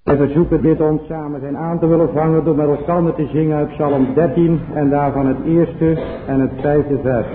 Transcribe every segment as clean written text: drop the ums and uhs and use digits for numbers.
Wij verzoeken dit ons samen zijn aan te willen vangen door met elkaar te zingen uit Psalm 13 en daarvan het eerste en het vijfde vers.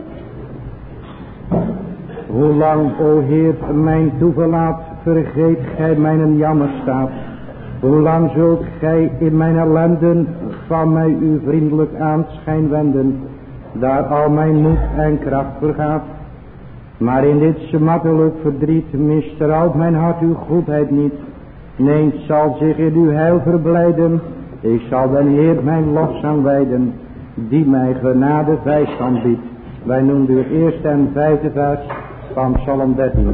Hoe lang, o Heer, mijn toeverlaat, vergeet gij mijn jammerstaat? Hoe lang zult gij in mijn ellenden van mij uw vriendelijk aanschijn wenden, daar al mijn moed en kracht vergaat? Maar in dit smartelijk verdriet misstrouwt mijn hart uw goedheid niet. Nee, zal zich in uw heil verblijden. Ik zal den Heer mijn lofzang wijden, die mij genade vijstand biedt. Wij noemen het eerste en vijfde vers van Psalm 13.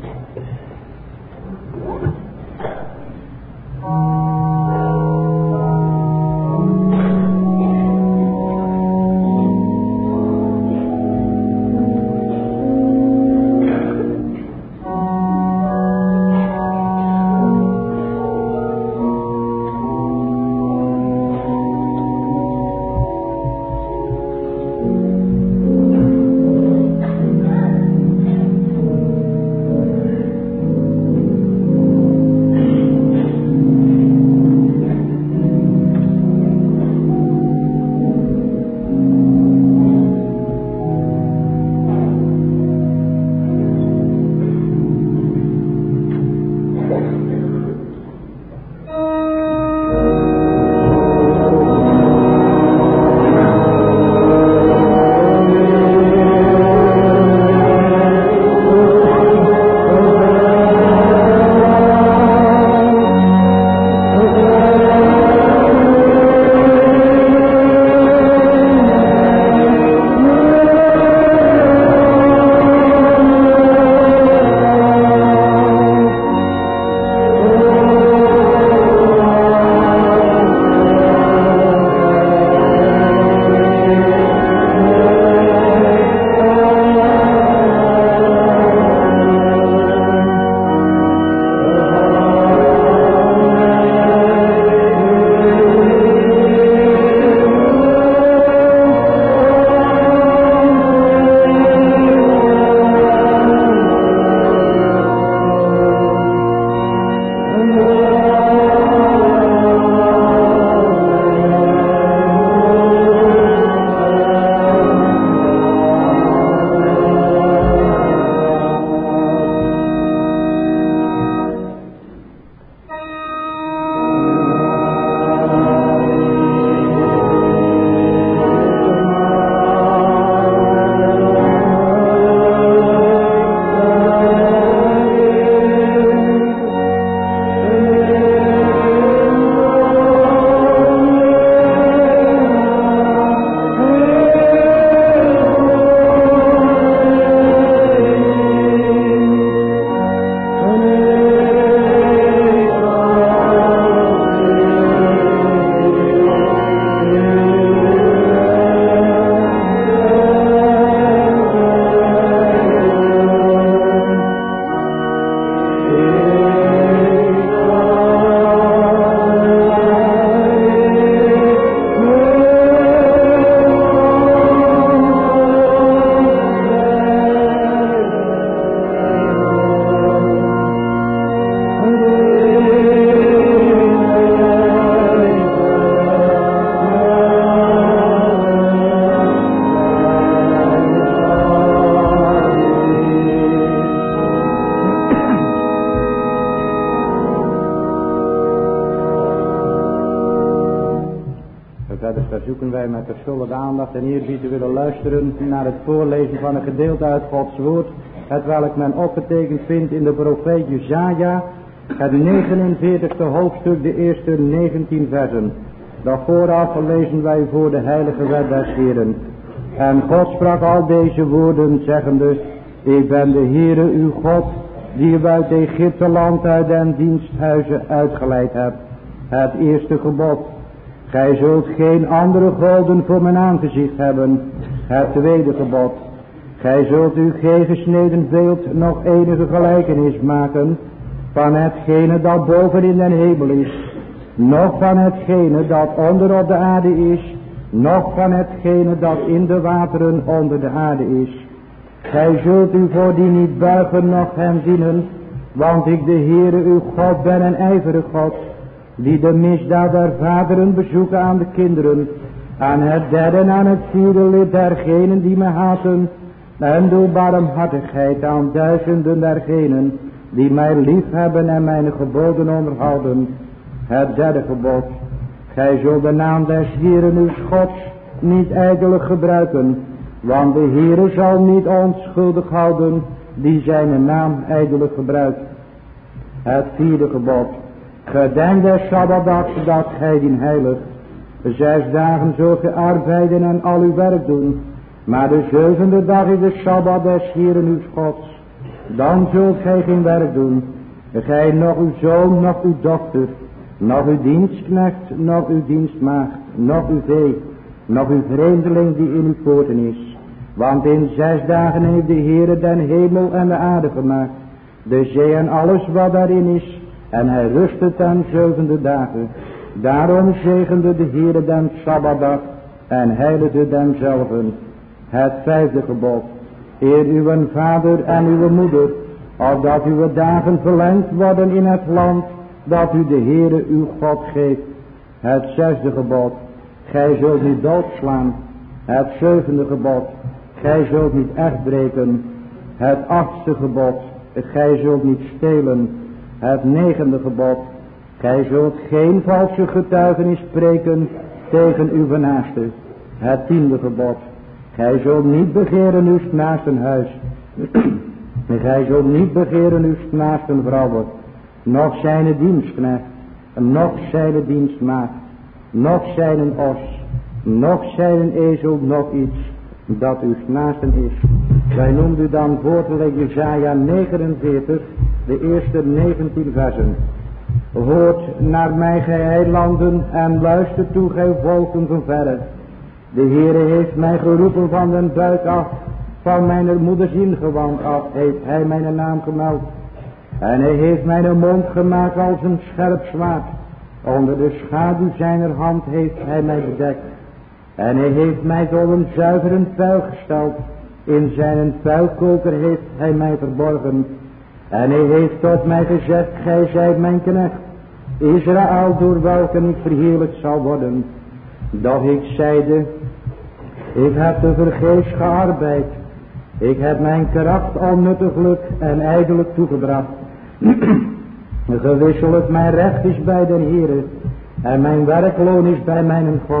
En eerbied te willen luisteren naar het voorlezen van een gedeelte uit Gods woord, hetwelk men opgetekend vindt in de profeet Jesaja, het 49e hoofdstuk, de eerste 19 versen. Dat vooraf lezen wij voor de heilige wet des Heeren. En God sprak al deze woorden, zeggende: Ik ben de Heere uw God, die u uit Egypte land uit den diensthuizen uitgeleid hebt. Het eerste gebod: Gij zult geen andere goden voor mijn aangezicht hebben. Het tweede gebod: Gij zult u geen gesneden beeld nog enige gelijkenis maken van hetgene dat boven in den hemel is, noch van hetgene dat onder op de aarde is, noch van hetgene dat in de wateren onder de aarde is. Gij zult u voor die niet buigen noch hem dienen, Want ik de Heere uw God ben een ijverig God, die de misdaad der vaderen bezoeken aan de kinderen, aan het derde en aan het vierde lid dergenen die mij haten, en doe barmhartigheid aan duizenden dergenen die mij lief hebben en mijn geboden onderhouden. Het derde gebod: gij zult de naam des Heeren uw Gods niet ijdelijk gebruiken, want de Heere zal niet onschuldig houden die zijn naam ijdelijk gebruikt. Het vierde gebod: gedenk des Sabbatdags dat gij dien heiligt. 6 dagen zult ge arbeiden en al uw werk doen, maar de 7e dag is de Sabbat des Heeren uw Gods. Dan zult gij geen werk doen, gij nog uw zoon, nog uw dochter, nog uw dienstknecht, nog uw dienstmaagd, nog uw vee, nog uw vreemdeling die in uw poorten is. Want in 6 dagen heeft de Heere den hemel en de aarde gemaakt, de zee en alles wat daarin is, en hij rustte ten 7e dagen. Daarom zegende de Heere den Sabbatdag en heiligde demzelven. Het 5e gebod: eer uw vader en uw moeder, opdat uw dagen verlengd worden in het land dat u de Heere uw God geeft. Het 6e gebod: gij zult niet doodslaan. Het 7e gebod: gij zult niet echtbreken. Het 8e gebod: gij zult niet stelen. Het 9e gebod: gij zult geen valse getuigenis spreken tegen uw naaste. Het 10e gebod: gij zult niet begeren uw naasten huis. Gij zult niet begeren uw naasten vrouwen, noch zijn dienstknecht, noch zijn dienstmaagd, noch zijn os, noch zijn ezel, noch iets dat uw naasten is. Wij noemen u dan voor te lezen Jesaja 49, de eerste 19 versen. Hoort naar mij, gij eilanden, en luister toe, gij volken van verre. De Heere heeft mij geroepen van den buik af, van mijn moeders ingewand af heeft hij mijn naam gemeld. En hij heeft mijn mond gemaakt als een scherp zwaard. Onder de schaduw zijner hand heeft hij mij bedekt. En hij heeft mij tot een zuivere pijl gesteld. In zijn pijlkoker heeft hij mij verborgen. En hij heeft tot mij gezegd: gij zijt mijn knecht, Israël, door welke ik verheerlijkt zal worden. Doch ik zeide: ik heb te vergeefs gearbeid. Ik heb mijn kracht onnuttiglijk en ijdelijk toegebracht. Gewisselijk mijn recht is bij den Heere, en mijn werkloon is bij mijn God.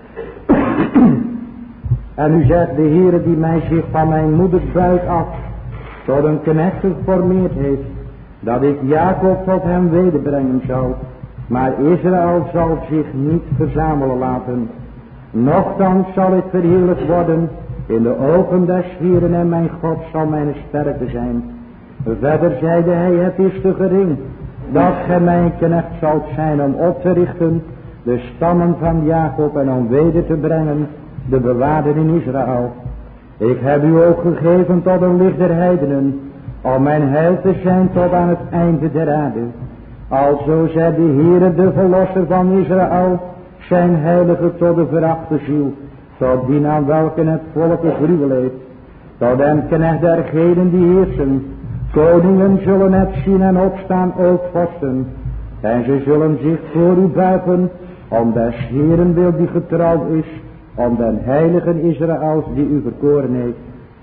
En u zegt: de Heere die mij zich van mijn moeders buik af tot een knecht geformeerd heeft, dat ik Jacob tot hem wederbrengen zal, maar Israël zal zich niet verzamelen laten. Nochtans zal ik verheerlijkt worden in de ogen des Heeren, en mijn God zal mijn sterkte zijn. Verder zeide hij: het is te gering dat gij mijn knecht zult zijn om op te richten de stammen van Jacob en om weder te brengen de bewaarden in Israël. Ik heb u ook gegeven tot een licht der heidenen, om mijn heil te zijn tot aan het einde der aarde. Alzo zei de Heere, de verlosser van Israël, zijn heilige tot de verachte ziel, tot die aan welke het volk gruwel heeft, tot den knecht dergenen die heersen. Koningen zullen het zien en opstaan, ook vorsten, en ze zullen zich voor u buigen, om des Heeren wil die getrouw is, om den heiligen Israëls die u verkoren heeft.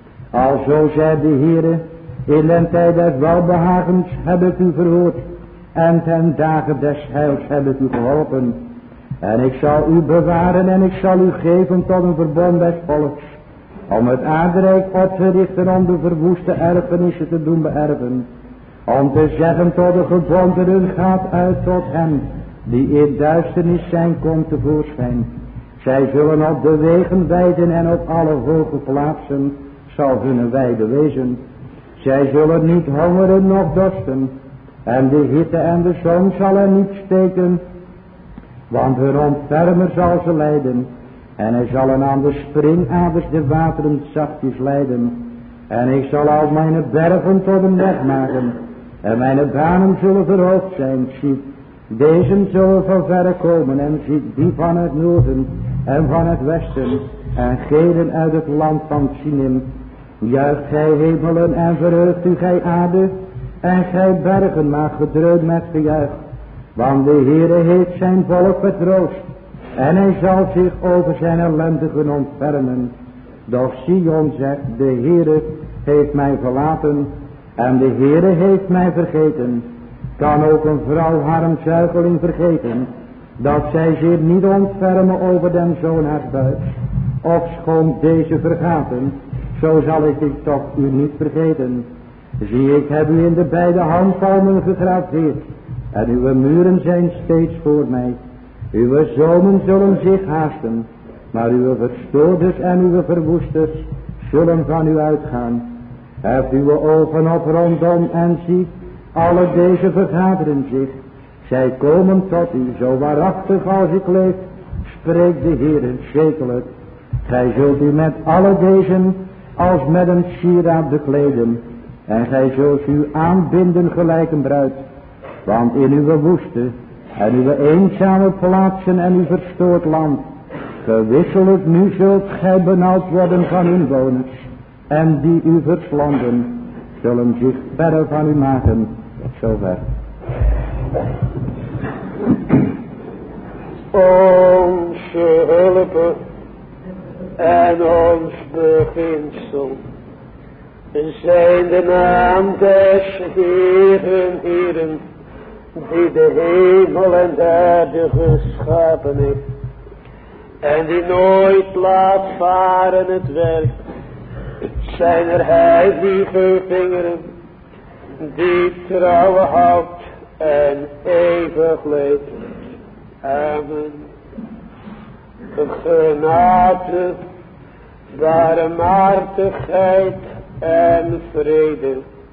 Alzo zei de Heere, in den tijd des welbehagens heb ik u verhoord, en ten dagen des heils heb ik u geholpen. En ik zal u bewaren en ik zal u geven tot een verbond des volks, om het aardrijk op te richten, om de verwoeste erfenissen te doen beërven. Om te zeggen tot de gebondenen: gaat uit tot hen die in duisternis zijn, komt tevoorschijn. Zij zullen op de wegen weiden en op alle hoge plaatsen zal hun weide wezen. Zij zullen niet hongeren noch dorsten, en de hitte en de zon zal er niet steken, want hun ontfermer zal ze leiden. En hij zal aan de springaders de wateren zachtjes leiden. En ik zal al mijn bergen tot een weg maken, en mijn banen zullen verhoogd zijn. Ziet, deze zullen van verre komen, en ziet die van het noorden en van het westen, en geden uit het land van Sinim. Juicht gij hemelen en verheugt u gij aarde, en gij bergen maakt gedreund met gejuich. Want de Heere heeft zijn volk vertroost, en hij zal zich over zijn ellendigen ontfermen. Doch Sion zegt, de Heere heeft mij verlaten, en de Heere heeft mij vergeten. Kan ook een vrouw haar zuigeling vergeten, dat zij zich niet ontfermen over den zoon haars buits? Ofschoon deze vergaten, zo zal ik toch u niet vergeten. Zie, ik heb u in de beide handpalmen gegraveerd, en uw muren zijn steeds voor mij. Uw zonen zullen zich haasten, maar uw verstoorders en uw verwoesters zullen van u uitgaan. Heft uw ogen op rondom en ziet, alle deze vergaderen zich. Zij komen tot u, zo waarachtig als ik leef, spreekt de Heer zekerlijk. Gij zult u met alle deze als met een sieraad bekleden, en gij zult u aanbinden gelijk een bruid. Want in uw woeste en uw eenzame plaatsen en uw verstoord land, gewisselijk nu zult gij benauwd worden van inwoners, en die u verslanden, zullen zich verre van u maken. Zover. Onze hulp en ons beginsel zijn de naam des Heeren, Heeren, die de hemel en de aarde geschapen heeft, en die nooit laat varen het werk zijn er heilige vingeren, die trouw houdt en eeuwig leeft. Amen. Genade, barmhartigheid en vrede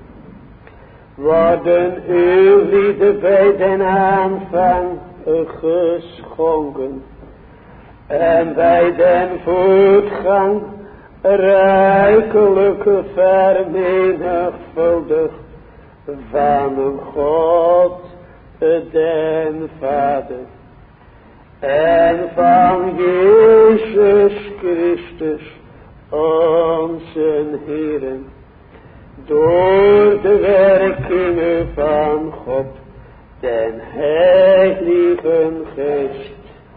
worden uw lieden bij den aanvang geschonken, en bij den voortgang rijkelijk vermenigvuldigd van God den Vader en van Jezus Christus onze Heeren, door de werkingen van God den Heiligen Geest.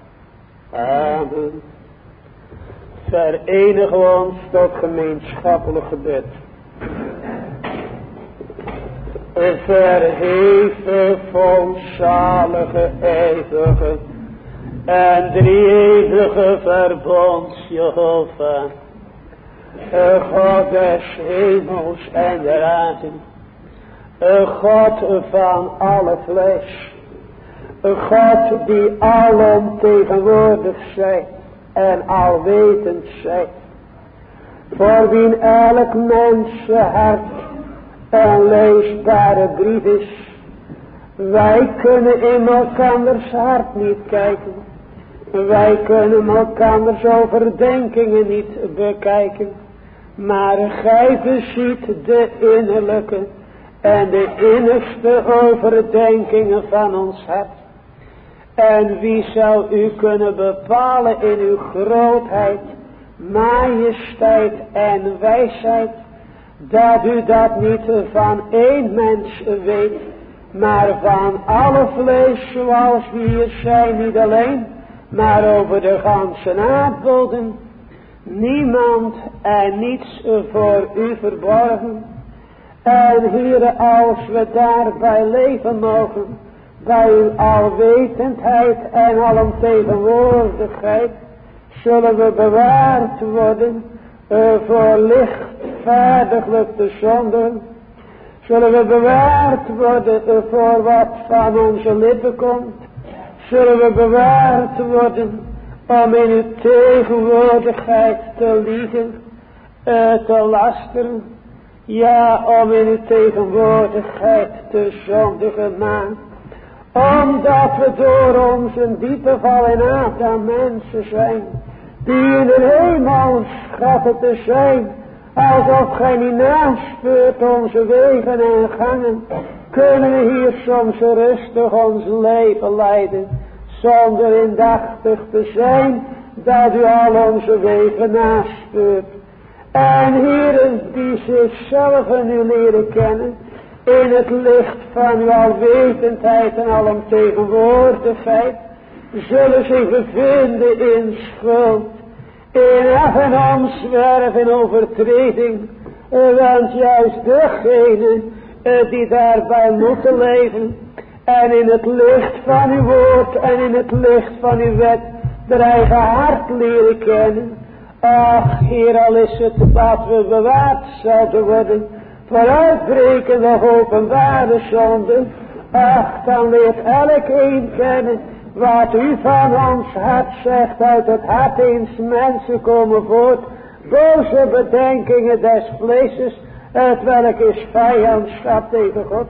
Amen. Verenigen we ons tot gemeenschappelijk gebed. Verheven, volzalige, eeuwige en drie-eeuwige verbonds Jehovah, God des hemels en der aarde, God van alle vlees, God die alomtegenwoordig zijt en alwetend zijt, voor wien elk mensenhart een leesbare brief is. Wij kunnen in elkanders hart niet kijken, wij kunnen elkanders overdenkingen niet bekijken, maar gij beziet de innerlijke en de innigste overdenkingen van ons hart. En wie zou u kunnen bepalen in uw grootheid, majesteit en wijsheid, dat u dat niet van één mens weet, maar van alle vlees zoals we hier zijn, niet alleen, maar over de ganse aardbodem. Niemand en niets voor u verborgen. En Heere, als we daarbij leven mogen, bij uw alwetendheid en alomtegenwoordigheid, zullen we bewaard worden voor lichtvaardiglijk te zonden. Zullen we bewaard worden voor wat van onze lippen komt. Zullen we bewaard worden om in uw tegenwoordigheid te liegen, te lasteren. Ja, om in uw tegenwoordigheid te zondigen, maar omdat we door onze diepe val in Adam mensen zijn, die in de hemel schatten te zijn, alsof gij niet naspeurt onze wegen en gangen, kunnen we hier soms rustig ons leven leiden, zonder indachtig te zijn dat u al onze wegen naspeurt. En Heeren die zichzelf nu leren kennen, In het licht van uw alwetendheid en alomtegenwoordigheid zullen zich bevinden in schuld, in ef en omzwerf en overtreding. Want juist degenen die daarbij moeten leven en in het licht van uw woord en in het licht van uw wet de eigen hart leren kennen. Ach, Heer, al is het dat we bewaard zouden worden voor uitbrekende openbare zonden. Ach, dan leert elk een kennen wat u van ons hart zegt. Uit het hart eens mensen komen voort boze bedenkingen des vleeses, het welk is vijandschap tegen God.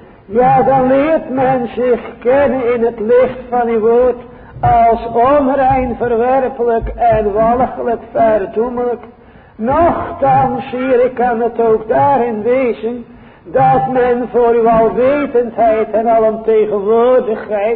Ja, dan leert men zich kennen in het licht van uw woord als onrein, verwerpelijk en walgelijk, verdoemelijk. Nochtans, Heer, kan het ook daarin wezen dat men voor uw alwetendheid en alomtegenwoordigheid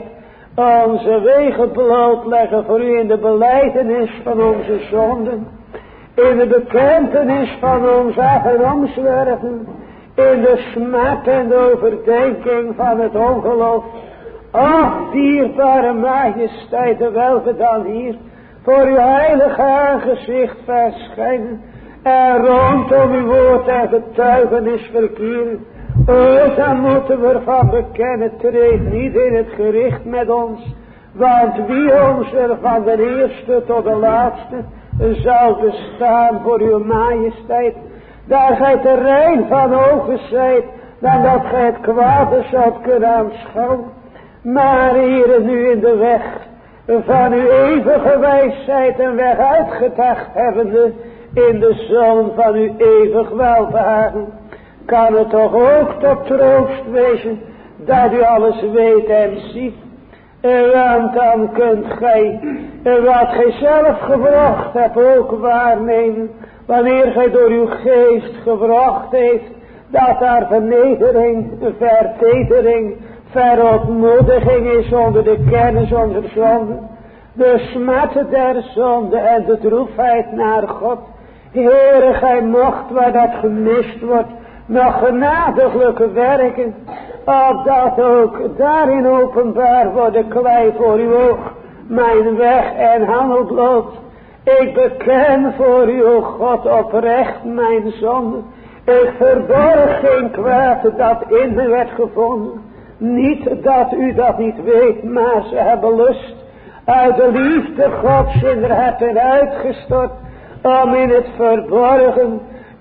onze wegen blootleggen voor u in de belijdenis van onze zonden, in de bekentenis van ons af en omzwerven, in de smet en de overdenking van het ongeloof. Ach, dierbare majesteit, welke dan hier voor uw heilige aangezicht verschijnen en rondom uw woord en getuigenis verkeren. Dan moeten we ervan bekennen, treed niet in het gericht met ons, want wie ons er van de eerste tot de laatste zal bestaan voor uw majesteit, daar gij te rein van ogen zijt, dan dat gij het kwade zoudt kunnen aanschouwen. Maar Heere, nu in de weg van uw eeuwige wijsheid en weg uitgedacht hebbende in de zon van uw eeuwig welbehagen, kan het toch ook tot troost wezen dat u alles weet en ziet. Want dan kunt gij wat gij zelf gewrocht hebt ook waarnemen, wanneer gij door uw geest gewrocht heeft, dat daar vernedering, vertedering, verootmoediging is onder de kennis onder zonde, de smet der zonde en de droefheid naar God. Heere, gij mocht waar dat gemist wordt, nog genadiglijke werken, opdat ook daarin openbaar wordt klei voor uw oog, mijn weg en handel bloot. Ik beken voor u, o God, oprecht mijn zonde. Ik verborg geen kwaad dat in me werd gevonden. Niet dat u dat niet weet, maar ze hebben lust uit de liefde Gods in haar harten uitgestort, om in het verborgen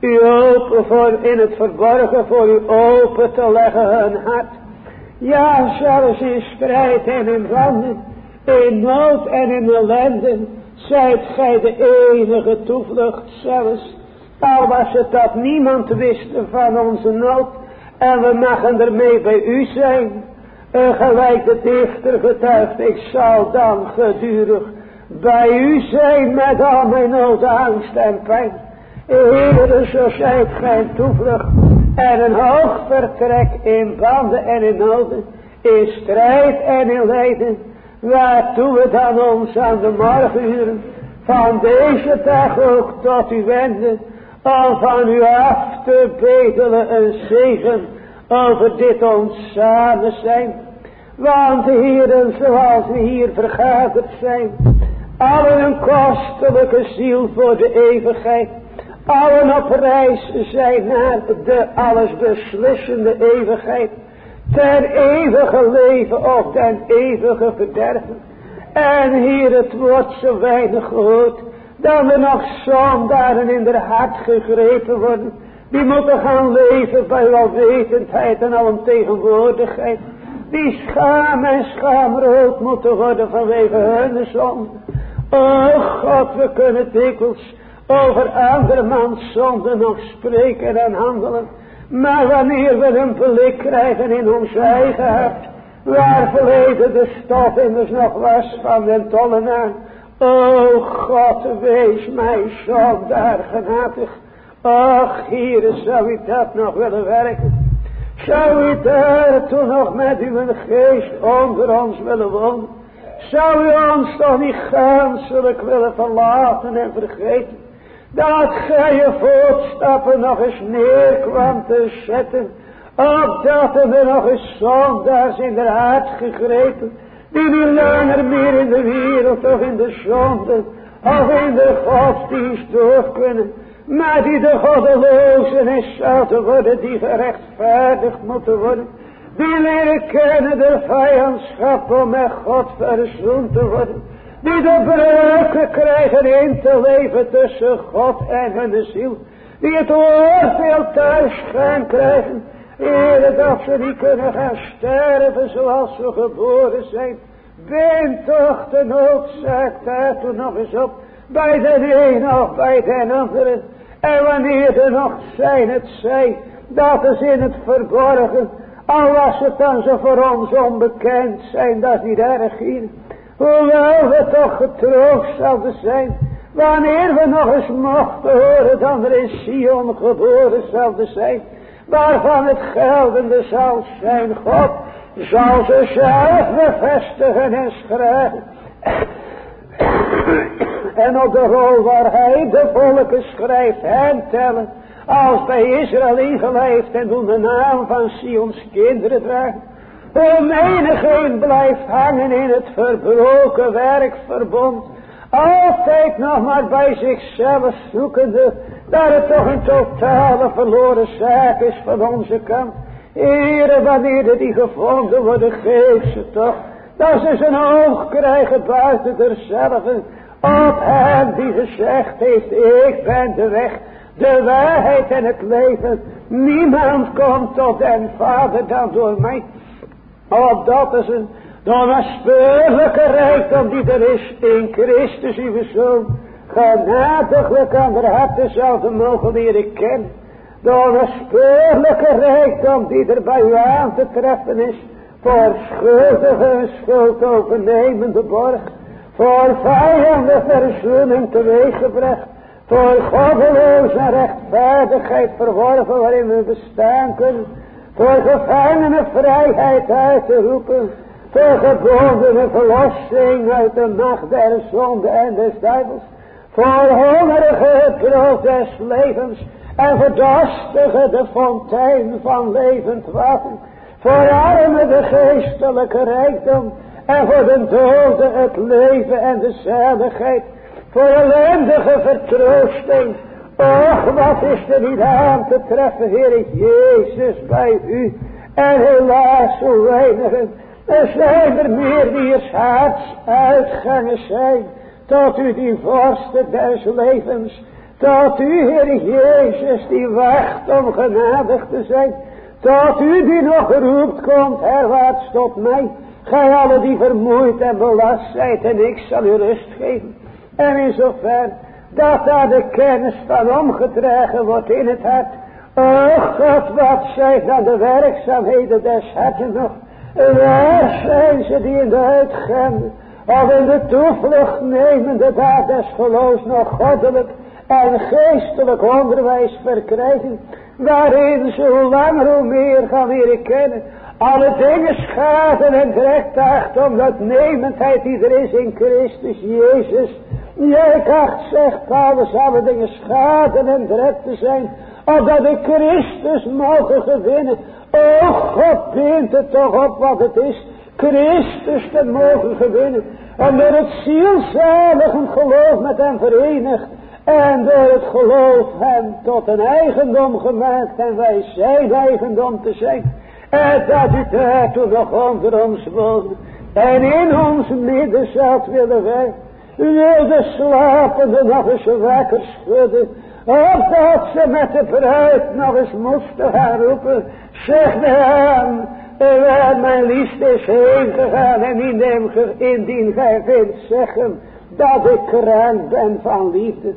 voor u open te leggen hun hart. Ja, zelfs in strijd en in branden, in nood en in ellende, zijt gij de enige toevlucht zelfs. Al was het dat niemand wist van onze nood, en we mogen ermee bij u zijn. Gelijk de dichter getuigt, ik zal dan gedurig bij u zijn met al mijn nood, angst en pijn. Heere, zo zijt gij toevlucht en een hoog vertrek in banden en in noden, in strijd en in lijden. Waartoe we dan ons aan de morgenuren van deze dag ook tot u wenden, om van u af te bedelen een zegen over dit ons samen zijn. Want heren, zoals we hier vergaderd zijn, allen een kostelijke ziel voor de eeuwigheid, allen op reis zijn naar de allesbeslissende eeuwigheid, ten eeuwige leven of ten eeuwige verderven. En hier, het wordt zo weinig gehoord, dat er nog zondaren in haar hart gegrepen worden, die moeten gaan leven bij welwetendheid en alomtegenwoordigheid, die schaam en schaamrood moeten worden vanwege hun zonde. O God, we kunnen dikwijls over andermans zonde nog spreken en handelen, maar wanneer we een blik krijgen in ons eigen hart, waar verleden de stof immers nog was van den tollenaar, o God, wees mij zondaar genadig. Ach, Heere, zou u dat nog willen werken? Zou u daartoe nog met uw geest onder ons willen wonen? Zou u ons toch niet ganselijk willen verlaten en vergeten, dat gij je voetstappen nog eens neer kwam te zetten Opdat er nog eens zondaars in de hart gegrepen, die niet langer meer in de wereld of in de zonde of in de godsdienst door kunnen, maar die de goddelozen is zouden worden, die gerechtvaardigd moeten worden, die leren kennen de vijandschap om met God verzoend te worden, die de breuken krijgen in te leven tussen God en hun ziel, die het oordeel thuis gaan krijgen, Heere, dat ze niet kunnen gaan sterven zoals ze geboren zijn. Ben toch de noodzaak daartoe nog eens op, bij de een of bij de andere. En wanneer er nog zijn het zij, dat is in het verborgen, al was het dan zo voor ons onbekend zijn, dat is niet erg hier. Hoewel we toch getroost zouden zijn, wanneer we nog eens mochten horen dat er in Sion geboren zouden zijn, waarvan het geldende zal zijn, God zal ze zelf bevestigen en schrijven. En op de rol waar hij de volken schrijft en tellen, als bij Israël ingelijfd en doen de naam van Sions kinderen dragen. Hoe menigeen blijft hangen in het verbroken werkverbond, altijd nog maar bij zichzelf zoekende, dat het toch een totale verloren zaak is van onze kant. Heere, wanneer die gevonden worden, geef ze toch, dat ze zijn oog krijgen buiten derzelve, op hem die gezegd heeft, ik ben de weg, de waarheid en het leven. Niemand komt tot den Vader dan door mij. Opdat is een onafspeurlijke rijkdom die er is in Christus uw Zoon, genadiglijk aan de harten zouden mogen leren kennen. De onafspeurlijke rijkdom die er bij u aan te treffen is, voor schuldige en schuldovernemende borg, voor vijanden verzoening teweeggebracht, voor goddeloze en rechtvaardigheid verworven waarin we bestaan kunnen, voor gevangenen vrijheid uit te roepen, voor gebondenen verlossing uit de macht der zonde en des duivels, voor hongerigen het brood des levens en voor dorstigen de fontein van levend water, voor armen de geestelijke rijkdom en voor de doden het leven en de zaligheid, voor ellendige vertroosting. Och, wat is er niet aan te treffen, Heer Jezus, bij u. En helaas, zo weinigen. Er zijn er meer die er harts uitgangen zijn. Tot u die vorsten des levens. Tot u, Heer Jezus, die wacht om genadig te zijn. Tot u die nog roept, komt herwaarts tot mij. Gij alle die vermoeid en belast zijt, en ik zal u rust geven. En in zover dat daar de kennis van omgedragen wordt in het hart. O God, wat zijn dan de werkzaamheden des harten nog? Waar zijn ze die in de uitgaande of in de toevlucht nemende daad des geloofs nog goddelijk en geestelijk onderwijs verkrijgen, waarin ze hoe langer hoe meer gaan leren kennen, alle dingen schaden en direct acht om dat nemendheid die er is in Christus Jezus. Jij acht, zegt Paulus, alle dingen schaden en direct te zijn, opdat de Christus mogen gewinnen. O God, bint het toch op wat het is, Christus te mogen gewinnen, en door het zielzaligend geloof met hem verenigd, en door het geloof hem tot een eigendom gemaakt, en wij zijn eigendom te zijn, en dat u daartoe nog onder ons woont, en in ons midden zult willen werken. U wil de slapende nog eens wakker schudden, opdat ze met de bruid nog eens moesten gaan roepen, zeg de aan, waar mijn liefde is heen gegaan, en indien gij vindt zeggen, dat ik krank ben van liefde.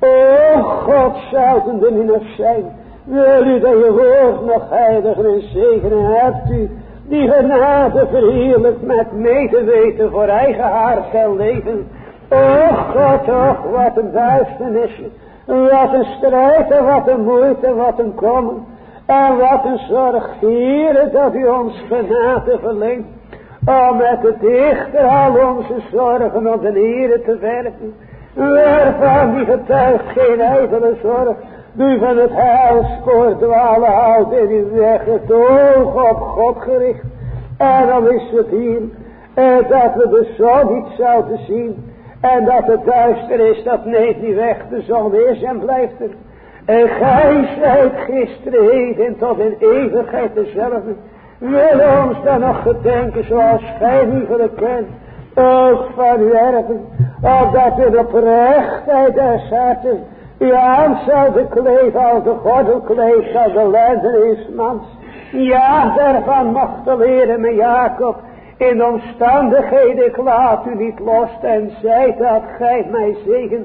O God, zouden er niet nog zijn, wil u dat je woord nog heiligen en zegenen, hebt u die genade verheerlijk met medeweten voor eigen hart en leven. O God, och, wat een duisternis, wat een strijd en wat een moeite, wat een komen. En wat een zorg, Heere, dat u ons genade verleent, om met de dichter al onze zorgen op de Heere te werpen, waarvan die getuigt geen ijdele zorg, Nu van het heilspoor dwalen houdt en u weg het oog op God gericht. En dan is het hier dat we de zon niet zouden zien. En dat het duister is, dat neemt niet weg. De zon is en blijft er. En gij zijt gisteren, heden en tot in eeuwigheid dezelfde. Wil ons dan nog gedenken zoals gij liefelijk kent. Ook van uw erven. Opdat in oprechtheid des harten uw aan zouden kleven als de gordel kleeft als de leidenismans. Ja, daarvan mocht leren met Jacob. In omstandigheden ik laat u niet los en zij dat gij mij zegent.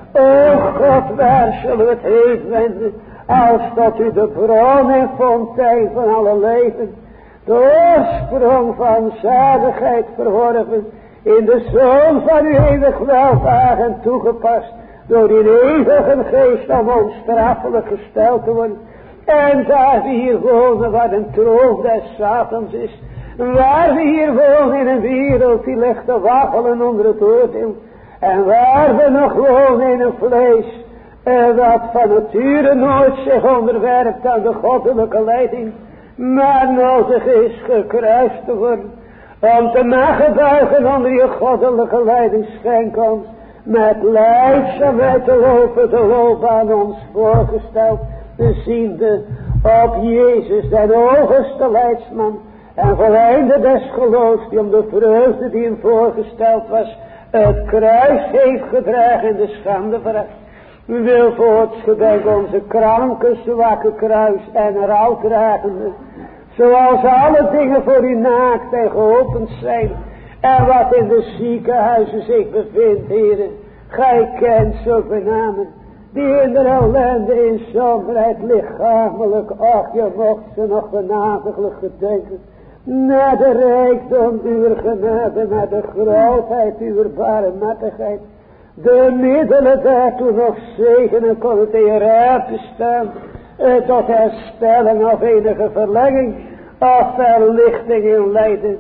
O God, waar zullen we het heen wenden, als tot u de bron en fontein van alle leven, de oorsprong van zaligheid verworven, in de zoon van uw eeuwig welvaart toegepast, door die eeuwige geest om onstraffelijk gesteld te worden. En daar we hier wonen waar een troon des Satans is, waar we hier wonen in een wereld die ligt te waggelen onder het oordeel, en waar we nog wonen in een vlees dat van nature nooit zich onderwerpt aan de goddelijke leiding, maar nodig is gekruist te worden, om te mogen buigen onder je goddelijke leiding. Schenk ons met lijdzaamheid te lopen, de loopbaan ons voorgesteld, ziende op Jezus, den hoogste leidsman en voleinde des geloofs, die om de vreugde die hem voorgesteld was, het kruis heeft gedragen en de schande veracht. U wil voorts gedenken onze kranke, zwakke kruis en rouwdragende, zoals alle dingen voor u naakt en geopend zijn, en wat in de ziekenhuizen zich bevindt, heren. Gij kent zulke namen, die in de ellende in somberheid lichamelijk, ach, je mocht ze nog genadiglijk gedenken, naar de rijkdom uw genade, naar de grootheid uw barmhartigheid, de middelen daartoe nog zegenen kon het in raad te staan, tot herstellen of enige verlenging, of verlichting in lijden,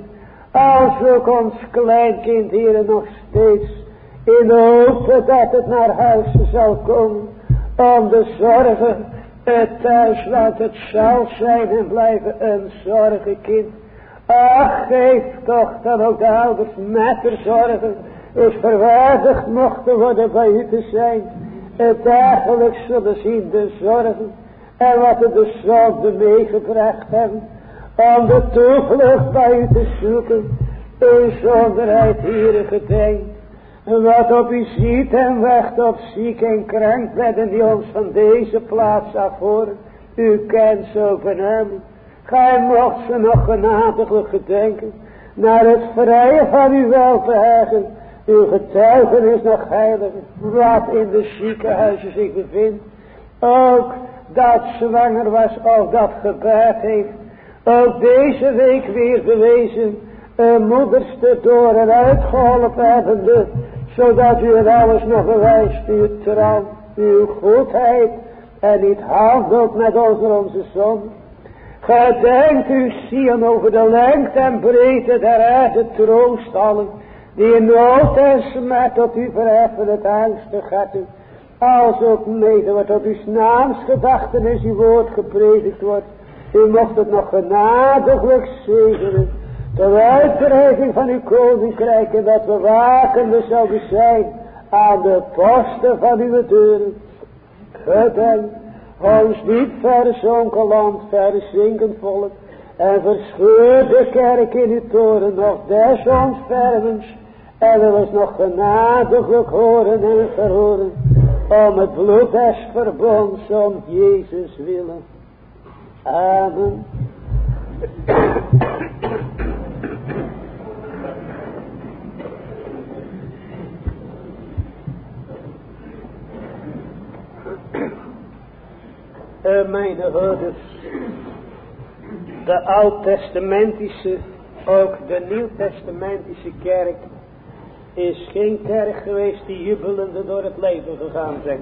als ook ons kleinkind hier nog steeds, in hoop dat het naar huis zal komen, om de zorgen, het thuisland, het zal zijn en blijven een zorgenkind. Ach, geef toch dat ook de ouders met de zorgen is verwaardigd mochten worden bij u te zijn. Het dagelijks zullen zien de zorgen en wat de zonde meegebracht hebben, om de toevlucht bij u te zoeken, in zonderheid hier gedenkt. Wat op u ziet en wacht op ziek en krank bedden die ons van deze plaats afhoren. U kent zoveel namen. Gij mocht ze nog genadiglijk gedenken, naar het vrije van uw welbehagen. Uw getuigenis nog heilig, wat in de ziekenhuizen zich bevindt. Ook dat zwanger was of dat gebaard heeft. Ook deze week weer bewezen, een moederste door en uitgeholpen hebbende, zodat u het alles nog bewijst, uw trouw, uw goedheid, en niet handelt met onze zon. Gedenkt u Sion over de lengte en breedte der aarde troostallen, die in nood en smet tot u verheffen het angstig harten, als ook mede wat op uw naams gedachtenis uw woord gepredikt wordt. U mocht het nog genadiglijk zegenen, de uitbreiding van uw koninkrijk, en dat we wakende zouden zijn aan de posten van uw deuren. Gedenk ons niet verzonken land, verzinkend volk, en verscheur de kerk in uw toren, nog des ontfermens, en wil ons nog genadiglijk horen en verhoren, om het bloed des verbonds, om Jezus willen. Amen. Mijn hoorders, de oud-testamentische, ook de nieuw-testamentische kerk is geen kerk geweest die jubelende door het leven gegaan zijn,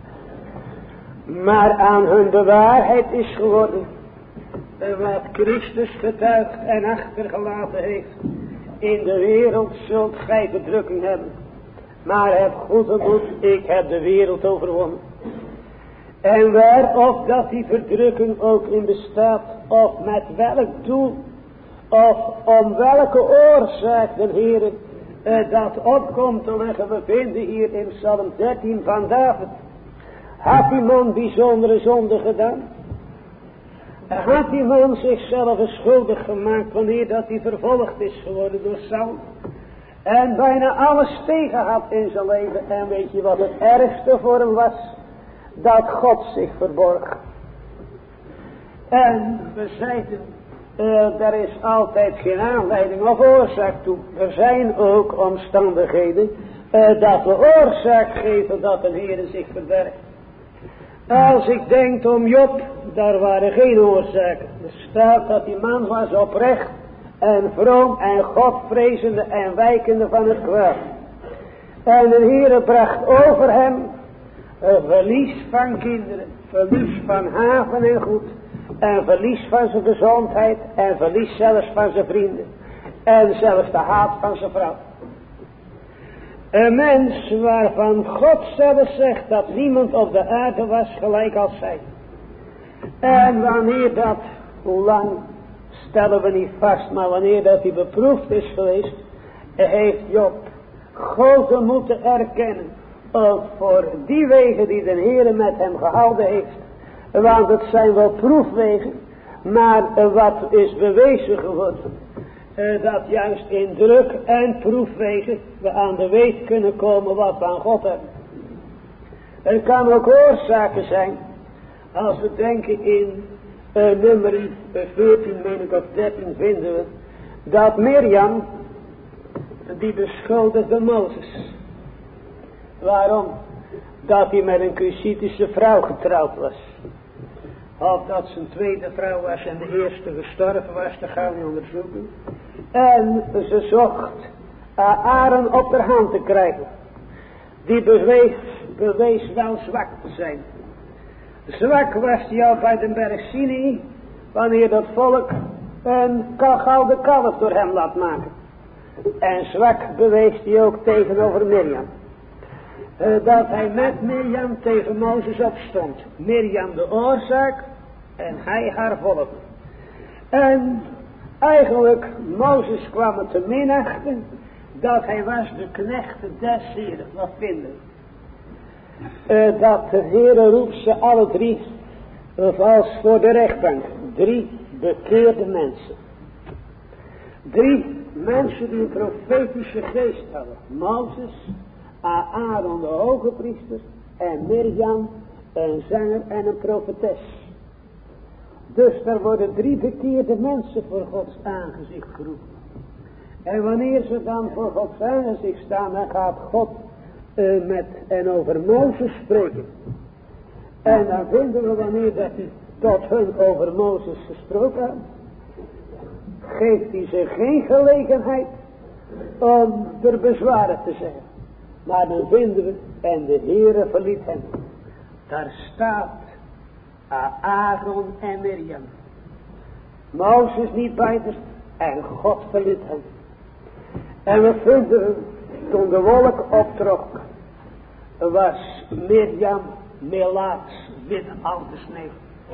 maar aan hun de waarheid is geworden wat Christus getuigd en achtergelaten heeft. In de wereld zult gij verdrukking hebben, maar heb goede moed, ik heb de wereld overwonnen. En waarop dat die verdrukking ook in bestaat, of met welk doel, of om welke oorzaak de Heer dat opkomt te leggen. We vinden hier in Psalm 13 van David. Had die man bijzondere zonde gedaan? Had die man zichzelf schuldig gemaakt wanneer dat hij vervolgd is geworden door Saul? En bijna alles tegen had in zijn leven. En weet je wat het ergste voor hem was? Dat God zich verborg. En we zeiden, er is altijd geen aanleiding of oorzaak toe. Er zijn ook omstandigheden dat we oorzaak geven dat een Heer zich verbergt. Als ik denk om Job, daar waren geen oorzaken. Er staat dat die man was oprecht en vroom en Godvrezende en wijkende van het kwaad. En de Heer bracht over hem een verlies van kinderen, verlies van haven en goed, en verlies van zijn gezondheid, en verlies zelfs van zijn vrienden, en zelfs de haat van zijn vrouw. Een mens waarvan God zelf zegt dat niemand op de aarde was gelijk als zij. En wanneer dat, hoe lang stellen we niet vast, maar wanneer dat hij beproefd is geweest, heeft Job God moeten erkennen. Ook voor die wegen die de Heer met hem gehouden heeft. Want het zijn wel proefwegen, maar wat is bewezen geworden? Dat juist in druk en proefwegen we aan de weet kunnen komen wat we aan God hebben. Er kan ook oorzaken zijn, als we denken in nummer 14, meen ik, of 13 vinden we, dat Mirjam, die beschuldigde Mozes. Waarom? Dat hij met een Cushitische vrouw getrouwd was. Of dat zijn tweede vrouw was en de eerste gestorven was, dat gaan we onderzoeken. En ze zocht Aaron op haar hand te krijgen. Die bewees wel zwak te zijn. Zwak was hij al bij de berg Sinai, wanneer dat volk een gouden kalf door hem laat maken. En zwak bewees hij ook tegenover Mirjam. Dat hij met Mirjam tegen Mozes opstond. Mirjam de oorzaak en hij haar volk. En eigenlijk Mozes kwam het te minachten dat hij was de knecht des Heren. Wat vinden we? Dat de Heere roept ze alle drie als voor de rechtbank. 3 bekeerde mensen. 3 mensen die een profetische geest hadden. Mozes, Aaron de hoge priester en Mirjam een zanger en een profetes. Dus er worden 3 bekeerde mensen voor Gods aangezicht geroepen. En wanneer ze dan voor Gods aangezicht staan, dan gaat God met en over Mozes spreken. En dan vinden we wanneer dat hij tot hun over Mozes gesproken had, geeft hij ze geen gelegenheid om er bezwaren te zeggen. Maar dan vinden we, en de Heere verliet hem. Daar staat Aaron en Mirjam. Mozes niet bij en God verliet hem. En we vinden, toen de wolk optrok, was Mirjam melaats, wit als de sneeuw.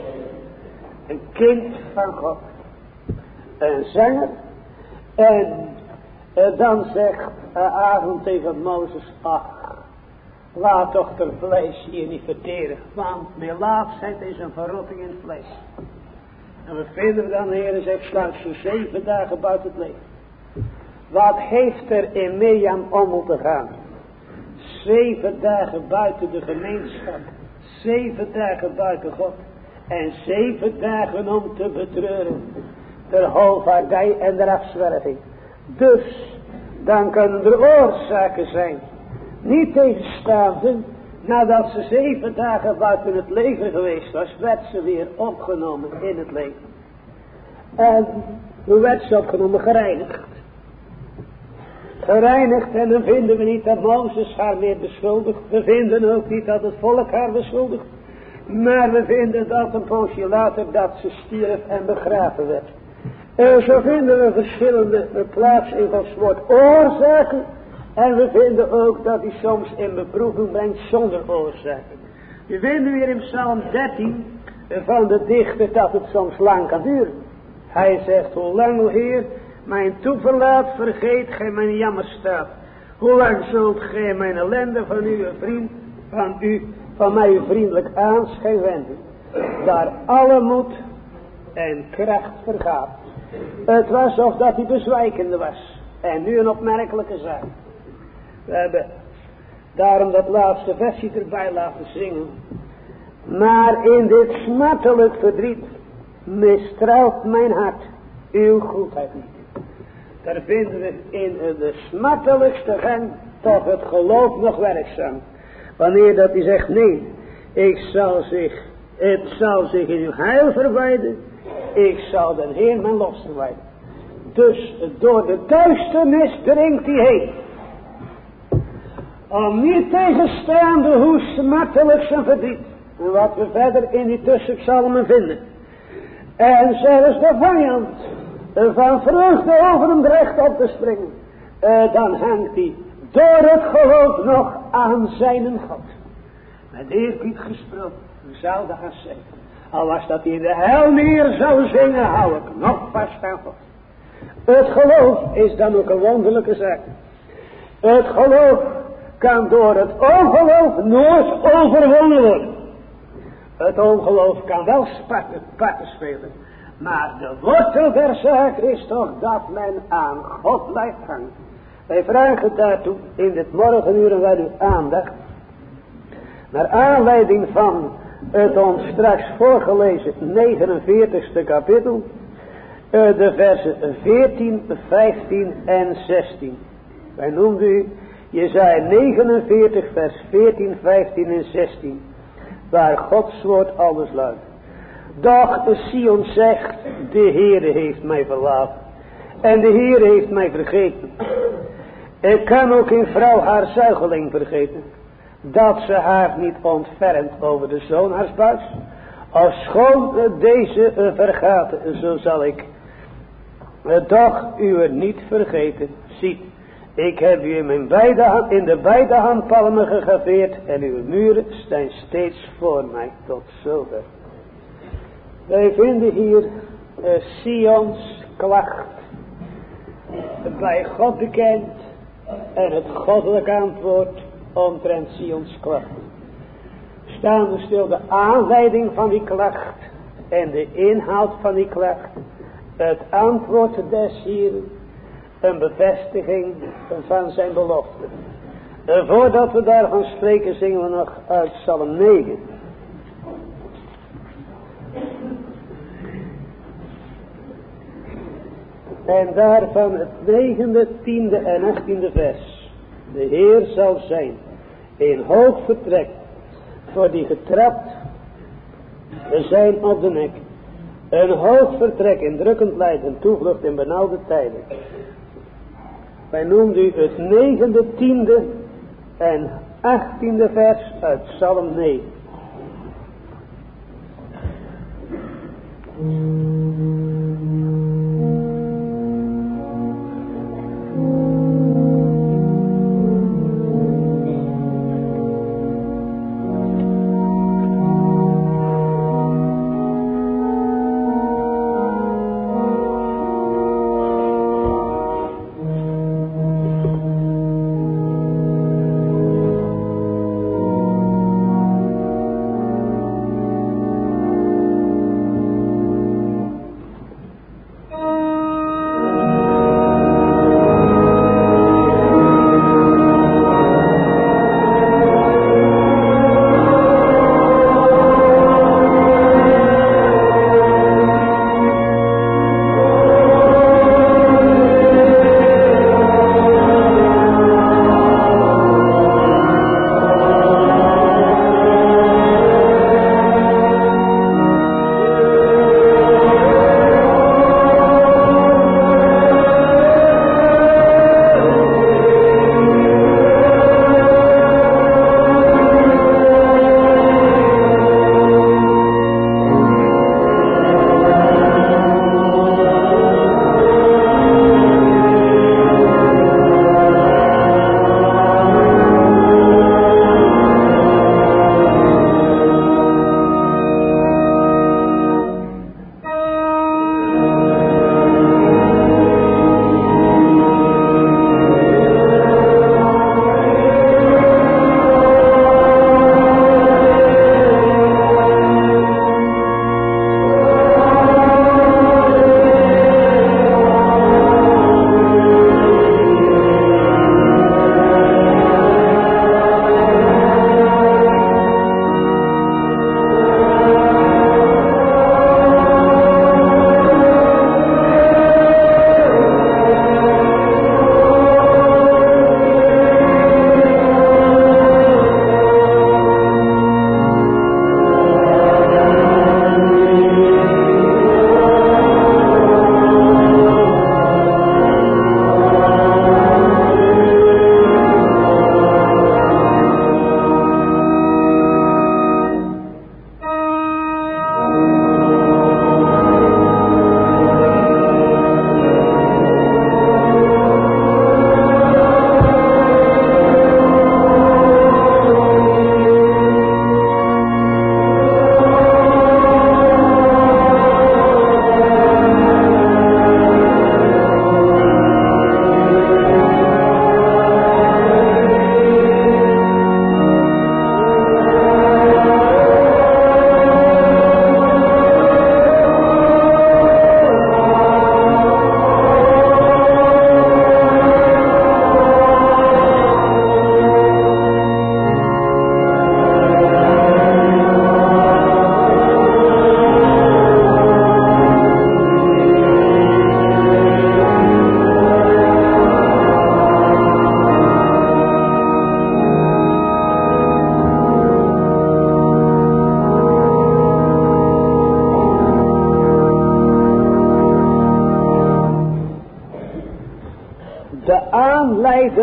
Een kind van God. Een zanger. En dan zegt Aaron tegen Mozes, ach, laat toch ter vlees hier niet verteren. Want melaatsheid is een verrotting in het vlees. En we vinden dan, de Heer zegt, sluit ze 7 dagen buiten het leven. Wat heeft er in Mirjam om moeten gaan? 7 dagen buiten de gemeenschap. 7 dagen buiten God. En 7 dagen om te betreuren. De hoogvaardij en de afzwerving. Dus, dan kunnen er oorzaken zijn. Niet tegenstaande, nadat ze 7 dagen buiten het leven geweest was, werd ze weer opgenomen in het leven. En hoe werd ze opgenomen? Gereinigd. Gereinigd, en dan vinden we niet dat Mozes haar meer beschuldigt. We vinden ook niet dat het volk haar beschuldigt. Maar we vinden dat een poosje later dat ze stierf en begraven werd. Zo vinden we verschillende plaatsen in Gods woord oorzaken. En we vinden ook dat hij soms in beproeving brengt zonder oorzaken. We vinden weer in Psalm 13 van de dichter dat het soms lang kan duren. Hij zegt, hoe lang, o Heer, mijn toeverlaat, vergeet gij mijn jammerstaat. Hoe lang zult gij mijn ellende van uw vriend, van mij uw vriendelijk aanschijn wenden. Daar alle moed en kracht vergaat. Het was of dat hij bezwijkende was. En nu een opmerkelijke zaak. We hebben daarom dat laatste versje erbij laten zingen. Maar in dit smartelijk verdriet mistrouwt mijn hart uw goedheid niet. Daar vinden we in de smartelijkste gang toch het geloof nog werkzaam. Wanneer dat hij zegt, nee, het zal zich in uw heil verwijden. Ik zal den Heer mijn los verwijden. Dus door de duisternis dringt hij heen. Om niet tegenstaande hoe smartelijk zijn verdriet. En wat we verder in die tussenpsalmen vinden. En zelfs de vijand van vreugde over hem recht op te springen. Dan hangt hij door het geloof nog aan zijn God. Met eerbied gesproken zou dat gaan zeggen. Al was dat hij in de hel neer zou zingen, hou ik nog vast aan God. Het geloof is dan ook een wonderlijke zaak. Het geloof kan door het ongeloof nooit overwonnen worden. Het ongeloof kan wel parten spelen. Maar de wortel der zaak is toch dat men aan God blijft hangen. Wij vragen daartoe in dit morgenuur wel uw aandacht. Naar aanleiding van het ons straks voorgelezen 49ste kapittel. De versen 14, 15 en 16. Wij noemen u Jesaja 49 vers 14, 15 en 16. Waar Gods woord alles luidt. Doch Sion zegt, de Heere heeft mij verlaten. En de Heere heeft mij vergeten. Ik kan ook een vrouw haar zuigeling vergeten. Dat ze haar niet ontfermt over de zoon haars buis. Ofschoon deze vergaten, zo zal ik doch u niet vergeten. Ziet, ik heb u in de beide handpalmen gegraveerd en uw muren staan steeds voor mij tot zover. Wij vinden hier Sions klacht bij God bekend en het goddelijk antwoord omtrent Sions klacht. Staande stil de aanleiding van die klacht en de inhoud van die klacht, het antwoord des Hieren, een bevestiging van zijn belofte. Voordat we daarvan spreken zingen we nog uit Psalm 9. En daarvan het 9e, 10e en 18e vers. De Heer zal zijn in hoog vertrek voor die getrapt zijn op de nek. Een hoog vertrek in drukkend lijden, toevlucht in benauwde tijden. Wij noemen u het 9e, 10e en 18e vers uit Psalm 9.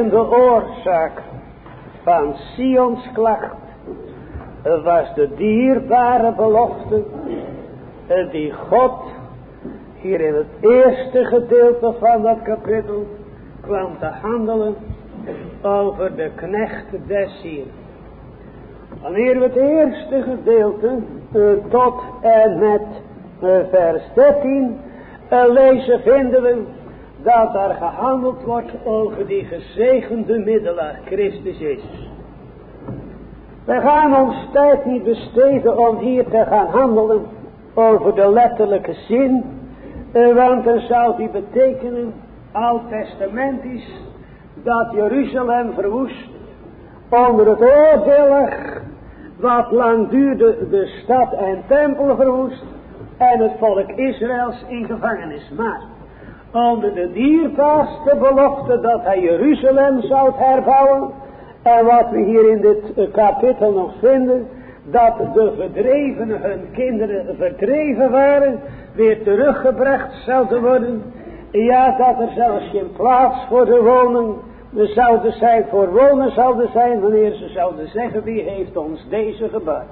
drijvende oorzaak van Sions klacht was de dierbare belofte die God hier in het eerste gedeelte van dat kapitel kwam te handelen over de knecht des Hieren. Wanneer we het eerste gedeelte tot en met vers 13 lezen, vinden we dat er gehandeld wordt over die gezegende middelaar, Christus Jezus. We gaan ons tijd niet besteden om hier te gaan handelen over de letterlijke zin, want dan zou die betekenen, oud-testamentisch, dat Jeruzalem verwoest onder het oordeel wat lang duurde de stad en tempel verwoest en het volk Israëls in gevangenis. Maar onder de dierbaarste belofte dat hij Jeruzalem zou herbouwen, en wat we hier in dit kapitel nog vinden, dat de verdrevenen hun kinderen verdreven waren, weer teruggebracht zouden worden. Ja, dat er zelfs geen plaats voor de woning zouden zijn, voor wonen zouden zijn, wanneer ze zouden zeggen, wie heeft ons deze gebouwd.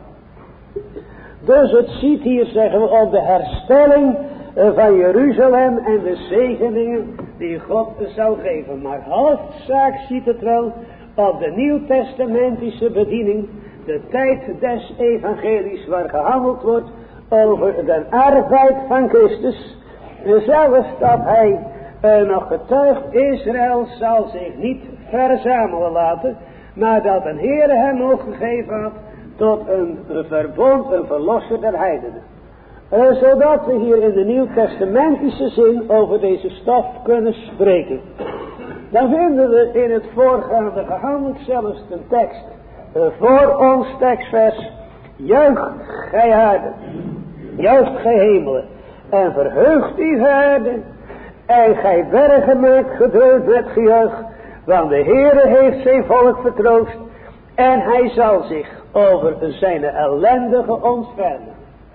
Dus het ziet hier, zeggen we, op de herstelling van Jeruzalem en de zegeningen die God zou geven. Maar hoofdzaak ziet het wel op de nieuwtestamentische bediening, de tijd des evangelies, waar gehandeld wordt over de arbeid van Christus. Zelfs dat hij nog getuigt, Israël zal zich niet verzamelen laten, maar dat een Heere hem ook gegeven had tot een verbond, een verlosser der heidenen. Zodat we hier in de nieuwtestamentische zin over deze stof kunnen spreken. Dan vinden we in het voorgaande gehandeld zelfs een tekst voor ons tekstvers. Juicht gij aarde, juicht gij hemelen, en verheugt die aarde, en gij bergen maakt gedreund met gejuich, want de Heere heeft zijn volk vertroost, en hij zal zich over zijn ellendige ontfermen.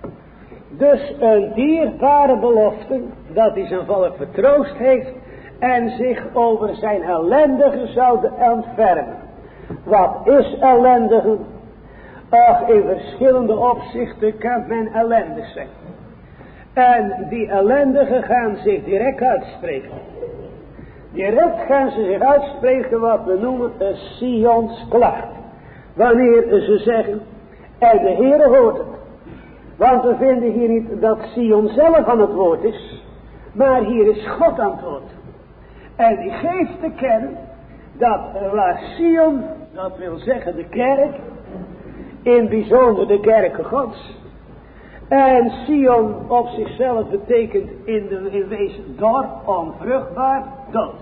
Dus een dierbare belofte, dat hij zijn volk vertroost heeft, en zich over zijn ellendige zou ontfermen. Wat is ellendige? Ach, in verschillende opzichten kan men ellendig zijn. En die ellendigen gaan zich direct uitspreken. Direct gaan ze zich uitspreken wat we noemen een Sions klacht. Wanneer ze zeggen, en de Heere hoort het. Want we vinden hier niet dat Sion zelf aan het woord is, maar hier is God aan het woord. En die geeft te kennen dat waar Sion, dat wil zeggen de kerk, in bijzonder de kerken Gods. En Sion op zichzelf betekent in wezen dorp, onvruchtbaar, dood.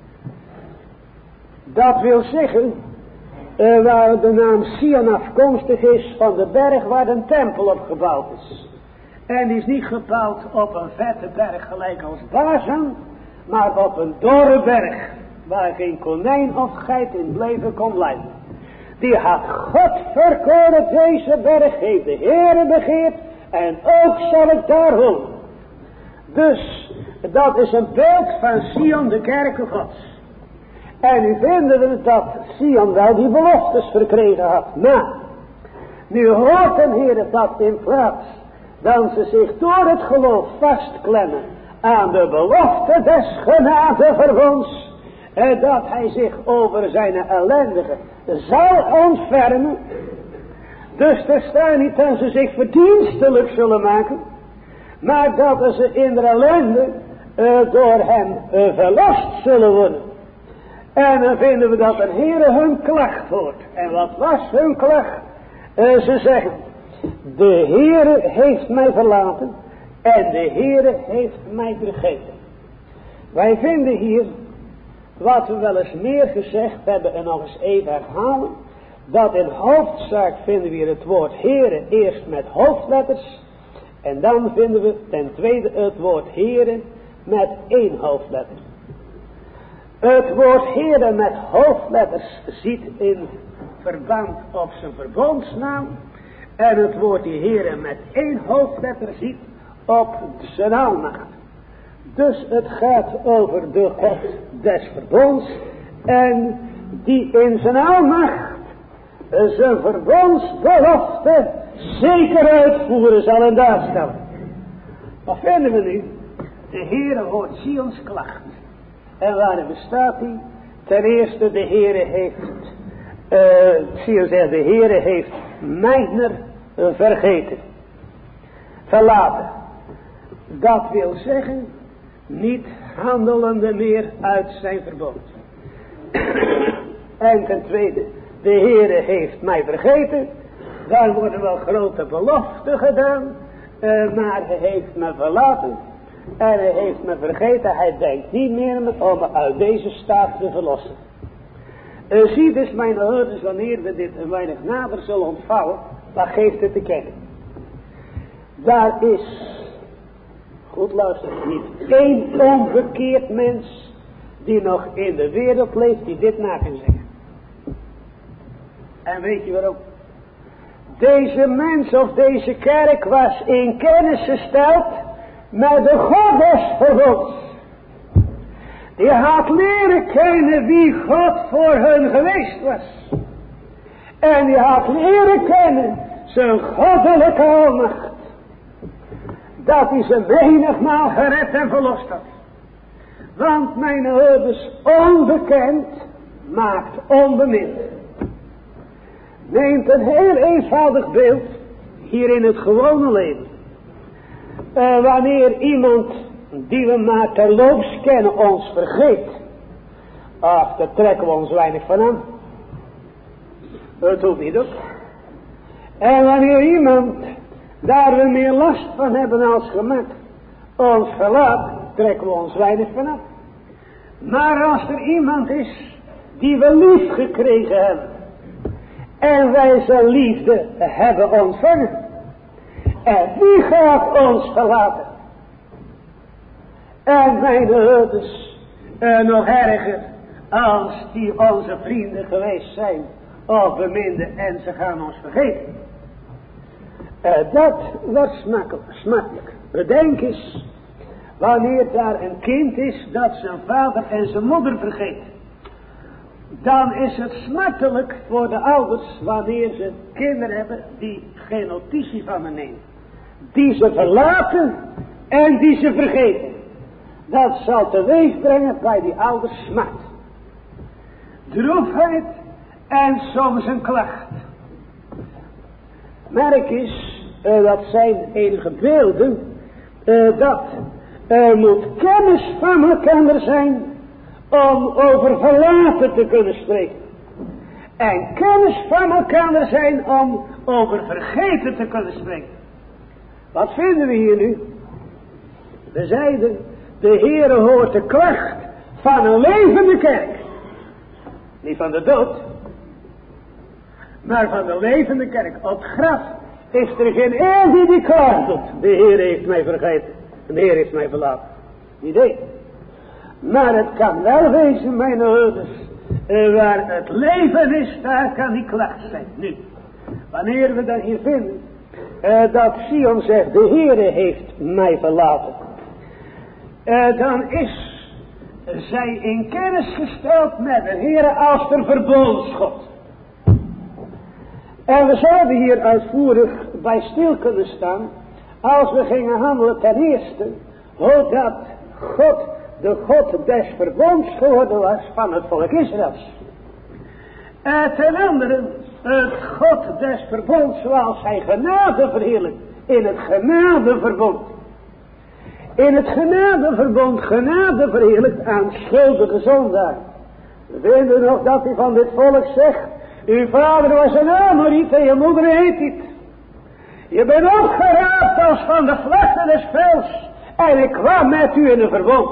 Dat wil zeggen, waar de naam Sion afkomstig is van de berg waar een tempel op gebouwd is. En die is niet gebouwd op een vette berg gelijk als Bazan, maar op een dorre berg, waar geen konijn of geit in bleven kon blijven. Die had God verkoren, deze berg heeft de Heere begeerd, en ook zal ik daar wonen. Dus, dat is een beeld van Sion, de kerken Gods. En nu vinden we dat Sion wel die beloftes verkregen had. Maar, nu hoort de Heere dat in plaats, dat ze zich door het geloof vastklemmen aan de belofte des genadeverbonds, dat hij zich over zijn ellendige zal ontfermen. Dus er staat niet dat ze zich verdienstelijk zullen maken, maar dat ze in de ellende door hem verlost zullen worden. En dan vinden we dat een Heere hun klacht hoort. En wat was hun klacht? Ze zeggen, de Heere heeft mij verlaten en de Heere heeft mij vergeten. Wij vinden hier, wat we wel eens meer gezegd hebben en nog eens even herhalen, dat in hoofdzaak vinden we hier het woord Heere eerst met hoofdletters, en dan vinden we ten tweede het woord Heere met 1 hoofdletter. Het woord Heere met hoofdletters ziet in verband op zijn verbondsnaam, en het woord die Heere met 1 hoofdletter ziet op zijn almacht. Dus het gaat over de God des verbonds En die in zijn almacht zijn verbondsbelofte zeker uitvoeren zal en daarstellen. Wat vinden we nu? De Heere hoort Sions klacht. En waarin bestaat die? Ten eerste, de Heere heeft, Sion zegt, de Heere heeft mijner vergeten. Verlaten. Dat wil zeggen, niet handelende meer uit zijn verbond. En ten tweede, de Heere heeft mij vergeten. Daar worden wel grote beloften gedaan. Maar hij heeft me verlaten. En hij heeft me vergeten. Hij denkt niet meer om me uit deze staat te verlossen. Zie dus mijn hoorders, wanneer we dit een weinig nader zullen ontvouwen. Wat geeft het te kennen? Daar is, goed luister, niet één onbekeerd mens die nog in de wereld leeft die dit na kan zeggen. En weet je waarom? Deze mens of deze kerk was in kennis gesteld met de God des verbonds. Die had leren kennen wie God voor hun geweest was. En die had leren kennen zijn goddelijke almacht. Dat hij ze menigmaal gered en verlost had. Want mijn hoorders, onbekend maakt onbemind. Neemt een heel eenvoudig beeld hier in het gewone leven. Wanneer iemand die we maar terloops kennen ons vergeet. Ach, daar trekken we ons weinig van aan. Dat doet niet ook. En wanneer iemand daar we meer last van hebben als gemak ons verlaat, trekken we ons weinig van af. Maar als er iemand is die we lief gekregen hebben en wij zijn liefde hebben ontvangen en die gaat ons verlaten. En mijn ouders, nog erger als die onze vrienden geweest zijn of beminden en ze gaan ons vergeten. Dat wordt smakelijk. Bedenk eens, wanneer daar een kind is dat zijn vader en zijn moeder vergeet. Dan is het smartelijk voor de ouders wanneer ze kinderen hebben die geen notitie van me nemen. Die ze verlaten en die ze vergeten. Dat zal teweeg brengen bij die ouders smart. Droefheid en soms een klacht. Merk eens, dat zijn enige beelden, dat er moet kennis van elkaar zijn om over verlaten te kunnen spreken. En kennis van elkaar zijn om over vergeten te kunnen spreken. Wat vinden we hier nu? We zeiden, de Heere hoort de klacht van een levende kerk. Niet van de dood, maar van de levende kerk. Op het graf is er geen een die klacht doet. De Heer heeft mij vergeten. De Heer heeft mij verlaten. Idee. Maar het kan wel wezen, mijn ouders, waar het leven is, daar kan die klacht zijn. Nu, wanneer we dat hier vinden, dat Sion zegt, de Heer heeft mij verlaten. Dan is zij in kennis gesteld met de Heer als de verbondsgod. En we zouden hier uitvoerig bij stil kunnen staan, als we gingen handelen ten eerste, hoe dat God de God des verbonds geworden was van het volk Israëls. En ten andere, het God des verbonds zoals hij genade verheerlijkt in het genadeverbond. In het genadeverbond genade verheerlijkt aan schuldige zondaar. We vinden nog dat hij van dit volk zegt, uw vader was een Amoriet en je moeder heet niet. Je bent opgeraapt als van de vlakte des velds en ik kwam met u in een verbond.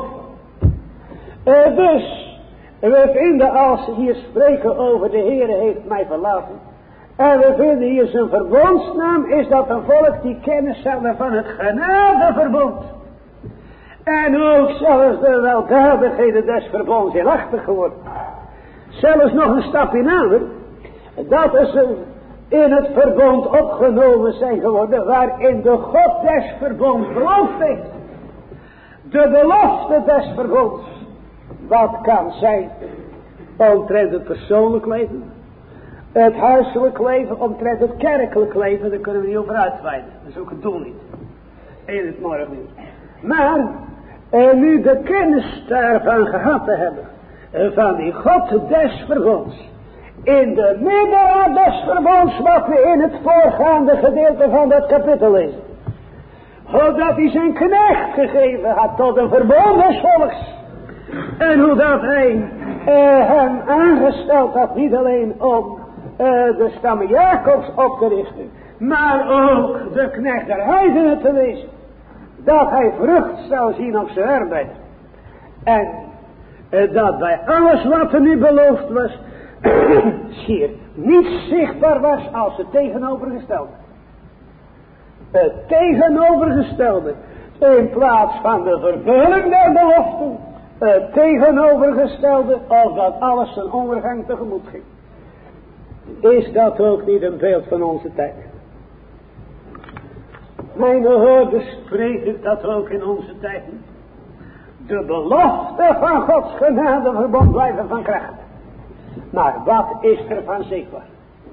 Dus, we vinden als ze hier spreken over de Heere heeft mij verlaten. En we vinden hier zijn verbondsnaam is dat een volk die kennis hebben van het genadeverbond. En ook zelfs de weldadigheden des verbonds inachtig geworden. Zelfs nog een stapje nader. Dat ze in het verbond opgenomen zijn geworden waarin de God des verbonds beloofd heeft. De belofte des verbonds. Wat kan zijn? omtrent het persoonlijk leven, het huiselijk leven, omtrent het kerkelijk leven, daar kunnen we niet over uitweiden. Dat is ook het doel niet. In het morgen. Maar, nu de kennis daarvan gehad te hebben, van die God des verbonds, in de midden des verbonds, wat we in het voorgaande gedeelte van dat kapitel lezen, hoe dat hij zijn knecht gegeven had tot een verbond des volks, en hoe dat hij hem aangesteld had, niet alleen om de stammen Jacobs op te richten, maar ook de knecht der heidenen te wezen, dat hij vrucht zou zien op zijn arbeid. En dat bij alles wat er nu beloofd was, schier niet zichtbaar was als het tegenovergestelde. Het tegenovergestelde, in plaats van de vervulling der beloften, het tegenovergestelde, of dat alles zijn ondergang tegemoet ging. Is dat ook niet een beeld van onze tijd? Mijn hoorders, spreekt dat ook in onze tijd niet? De belofte van Gods genade verbond blijven van kracht. Maar wat is er van zichtbaar?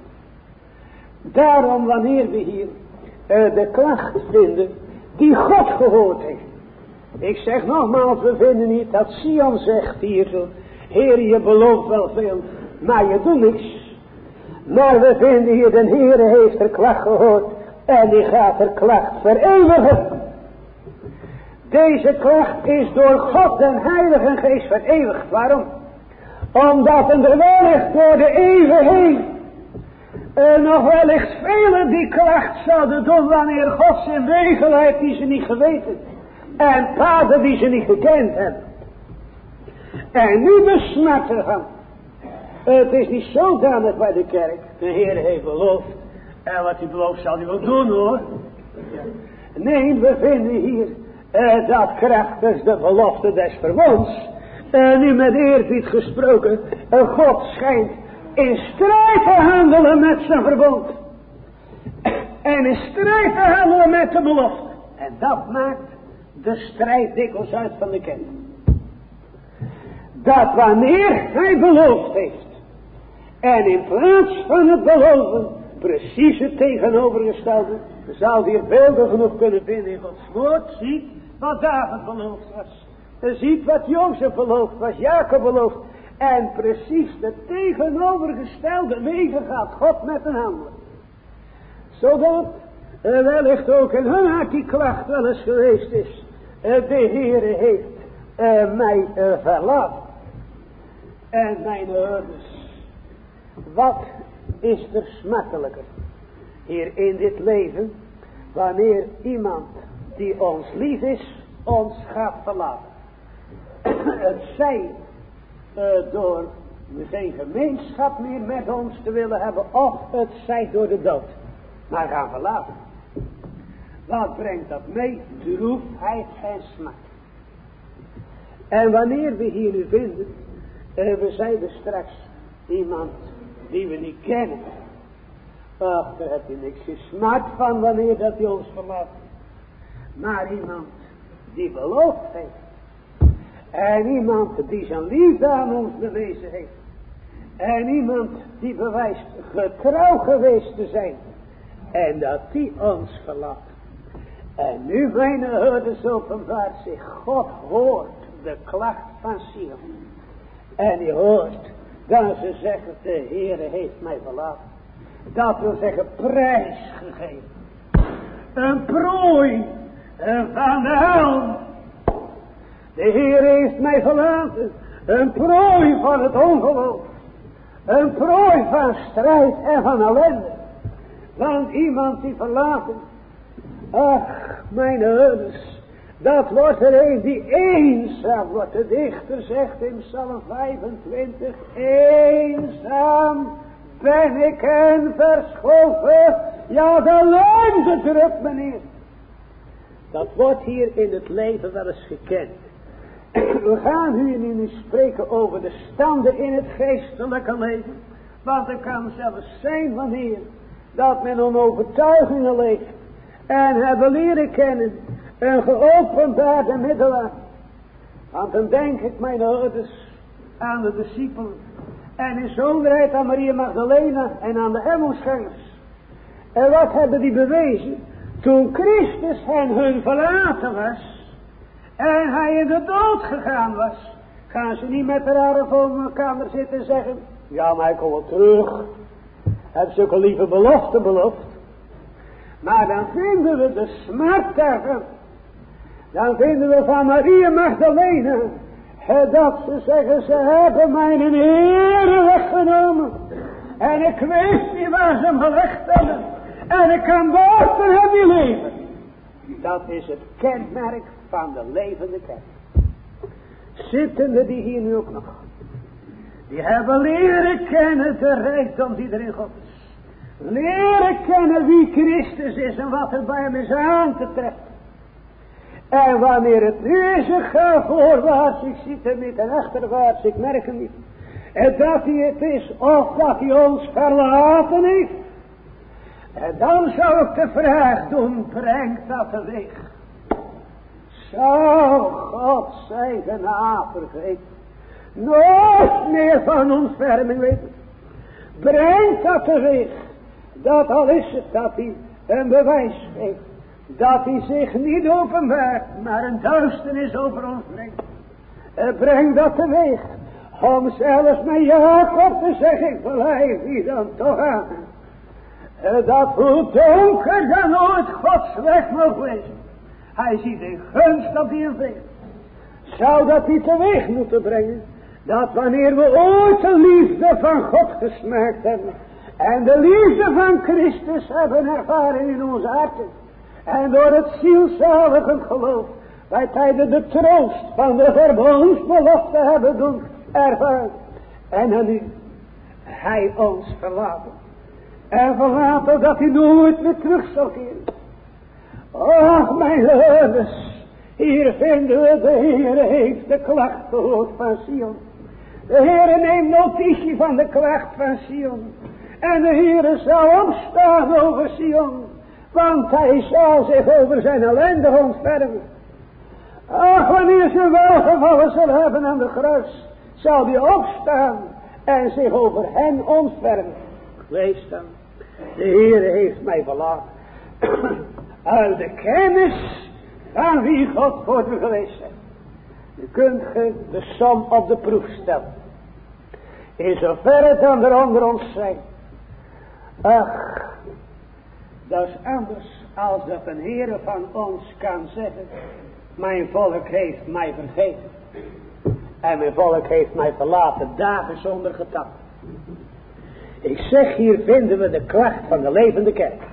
Daarom wanneer we hier de klacht vinden die God gehoord heeft. Ik zeg nogmaals, we vinden niet dat Sion zegt hier zo, Heer, je belooft wel veel, maar je doet niks. Maar we vinden hier, de Heer heeft er klacht gehoord en die gaat er klacht vereeuwigen. Deze klacht is door God den Heilige Geest vereeuwigd. Waarom? Omdat er wellicht door de eeuwen heen nog wellicht velen die klacht zouden doen wanneer God zijn wegen leidt die ze niet geweten. En paden die ze niet gekend hebben. En nu besmet ervan. Het is niet zodanig bij de kerk. De Heer heeft beloofd. En wat hij belooft zal hij wel doen hoor. Nee, we vinden hier dat krachtens de belofte des verbonds. Nu met eerbied gesproken. God schijnt in strijd te handelen met zijn verbond. En in strijd te handelen met de belofte. En dat maakt de strijd dikwijls uit van de kerk. Dat wanneer hij beloofd heeft. En in plaats van het beloven precies het tegenovergestelde. Zal hier beelden genoeg kunnen vinden in Gods woord. Ziet wat David beloofd was. Ziet wat Jozef beloofd was. Jacob beloofd. En precies de tegenovergestelde wegen gaat God met een handelen. Zodat wellicht ook in hun hart die klacht wel eens geweest is. De Heere heeft mij verlaten. En mijn ouders, wat is er smartelijker hier in dit leven, wanneer iemand die ons lief is, ons gaat verlaten. Het zij door geen gemeenschap meer met ons te willen hebben, of het zij door de dood, maar gaan verlaten. Wat brengt dat mee? Droefheid en smart. En wanneer we hier nu vinden, we zeiden straks, iemand die we niet kennen. Ach, daar heb je niks gesmart van wanneer dat hij ons verlaat. Maar iemand die beloofd heeft. En iemand die zijn liefde aan ons bewezen heeft. En iemand die bewijst getrouw geweest te zijn. En dat die ons verlaat. En nu mijn hoorders openbaart zich. God hoort de klacht van Sion. En hij hoort dat ze zeggen, de Heere heeft mij verlaten. Dat wil zeggen prijs gegeven. Een prooi van de hel. De Heer heeft mij verlaten. Een prooi van het ongeloof. Een prooi van strijd en van ellende. Want iemand die verlaten. Ach, mijn ouders. Dat wordt er een die eenzaam wordt. De dichter zegt in Psalm 25. Eenzaam ben ik en verschoven. Ja, de leemte drukt me neer. Dat wordt hier in het leven wel eens gekend. We gaan nu spreken over de standen in het geestelijke leven. Want er kan zelfs zijn wanneer dat men om overtuigingen leeft. En hebben leren kennen. Een geopenbaarde middelaar. Want dan denk ik, mijn ouders, aan de discipelen. En in zonderheid aan Maria Magdalena en aan de Emmausgangers. En wat hebben die bewezen? Toen Christus hun verlaten was. En hij in de dood gegaan was. Gaan ze niet met elkaar voor mijn kamer zitten en zeggen. Ja, maar ik kom wel terug. Heb ze ook een lieve belofte beloofd. Maar dan vinden we de smart daarvan. Dan vinden we van Maria Magdalena. Dat ze zeggen, ze hebben mijn Heere weggenomen. En ik weet niet waar ze hem gelegd hebben. En ik kan buiten hem niet leven. Dat is het kenmerk van de levende kerk. Zittende die hier nu ook nog. Die hebben leren kennen de rijkdom die er in God is. Leren kennen wie Christus is en wat er bij hem is aan te treffen. En wanneer het nu is, ik ga voorwaarts, ik zie hem niet en achterwaarts, ik merk hem niet. En dat hij het is, of dat hij ons verlaten heeft. En dan zou ik de vraag doen, brengt dat teweeg. Zou God zijn genade vergeten? Nooit meer van ontferming weten. Brengt dat teweeg. Dat al is het dat hij een bewijs geeft. Dat hij zich niet openbaart, maar een duisternis over ons brengt. Breng dat teweeg. Om zelfs met Jacob te zeggen, ik blijf hier dan toch aan. Dat hoe donker dan ooit Gods weg mag wezen. Hij ziet een gunst op die vindt. Zou dat hij teweeg moeten brengen. Dat wanneer we ooit de liefde van God gesmaakt hebben. En de liefde van Christus hebben ervaren in onze harten. En door het zielzaligend geloof. Wij tijden de troost van de verbondsbelofte hebben doen ervaren. En dan nu. Hij ons verlaten. En verlaten dat hij nooit meer terug zal keren. Och mijn herders. Hier vinden we de Heere heeft de klacht gehoord van Sion. De Heere neemt notitie van de klacht van Sion. En de Heere zal opstaan over Sion. Want hij zal zich over zijn ellende ontfermen. Ach, wanneer ze welgevallen zullen hebben aan de kruis, zal hij opstaan en zich over hen ontfermen. Lees dan. De Heere heeft mij verlaten. Uit de kennis van wie God voor u geweest is. U kunt de som op de proef stellen. In zoverre dan er onder ons zijn. Ach, dat is anders als dat een Heere van ons kan zeggen. Mijn volk heeft mij vergeten. En mijn volk heeft mij verlaten dagen zonder getal. Ik zeg, hier vinden we de klacht van de levende kerk.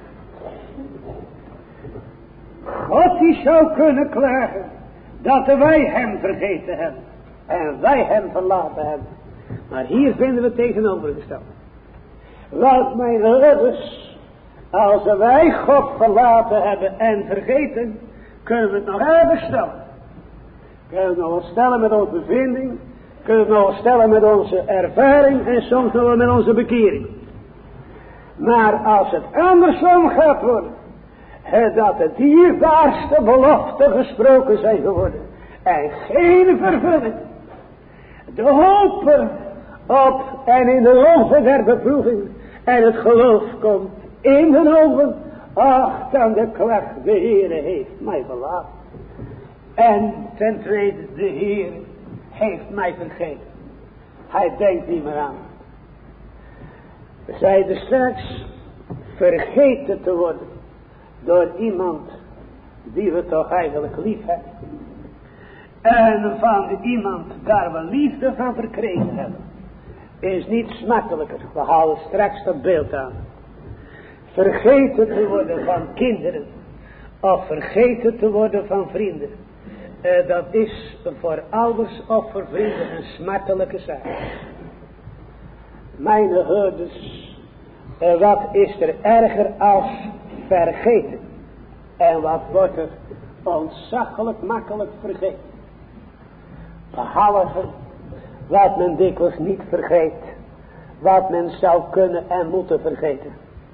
God die zou kunnen klagen dat wij hem vergeten hebben. En wij hem verlaten hebben. Maar hier vinden we tegenovergesteld. Wat mijn herders, als wij God verlaten hebben en vergeten, kunnen we het nog even stellen. Kunnen we het nog wel stellen met onze bevinding. Kunnen we het nog wel stellen met onze ervaring. En soms nog wel met onze bekering. Maar als het andersom gaat worden. Dat de dierbaarste beloften gesproken zijn geworden. En geen vervulling. De hoop op en in de ogen der beproeving. En het geloof komt in de ogen. Ach, dan de klacht, de Heere heeft mij verlaten. En ten tweede, de Heer heeft mij vergeten. Hij denkt niet meer aan. We zeiden straks, vergeten te worden door iemand die we toch eigenlijk lief hebben. En van iemand daar we liefde van verkregen hebben, is niet smakelijker. We halen straks dat beeld aan. Vergeten te worden van kinderen, of vergeten te worden van vrienden. Dat is voor ouders of voor vrienden een smartelijke zaak. Mijn herders, wat is er erger als vergeten? En wat wordt er ontzaglijk makkelijk vergeten? Behalve wat men dikwijls niet vergeet, wat men zou kunnen en moeten vergeten.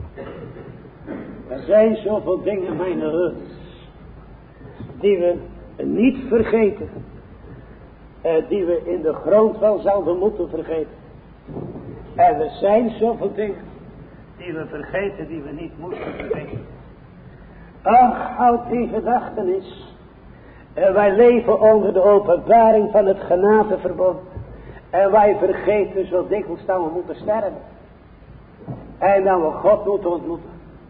Er zijn zoveel dingen, mijn herders, die we niet vergeten, die we in de grond wel zouden moeten vergeten. En er zijn zoveel dingen die we vergeten, die we niet moeten vergeten. Ach, houd in gedachtenis. Wij leven onder de openbaring van het genadeverbond. En wij vergeten zo dikwijls dat we moeten sterven. En dat we God moeten ontmoeten.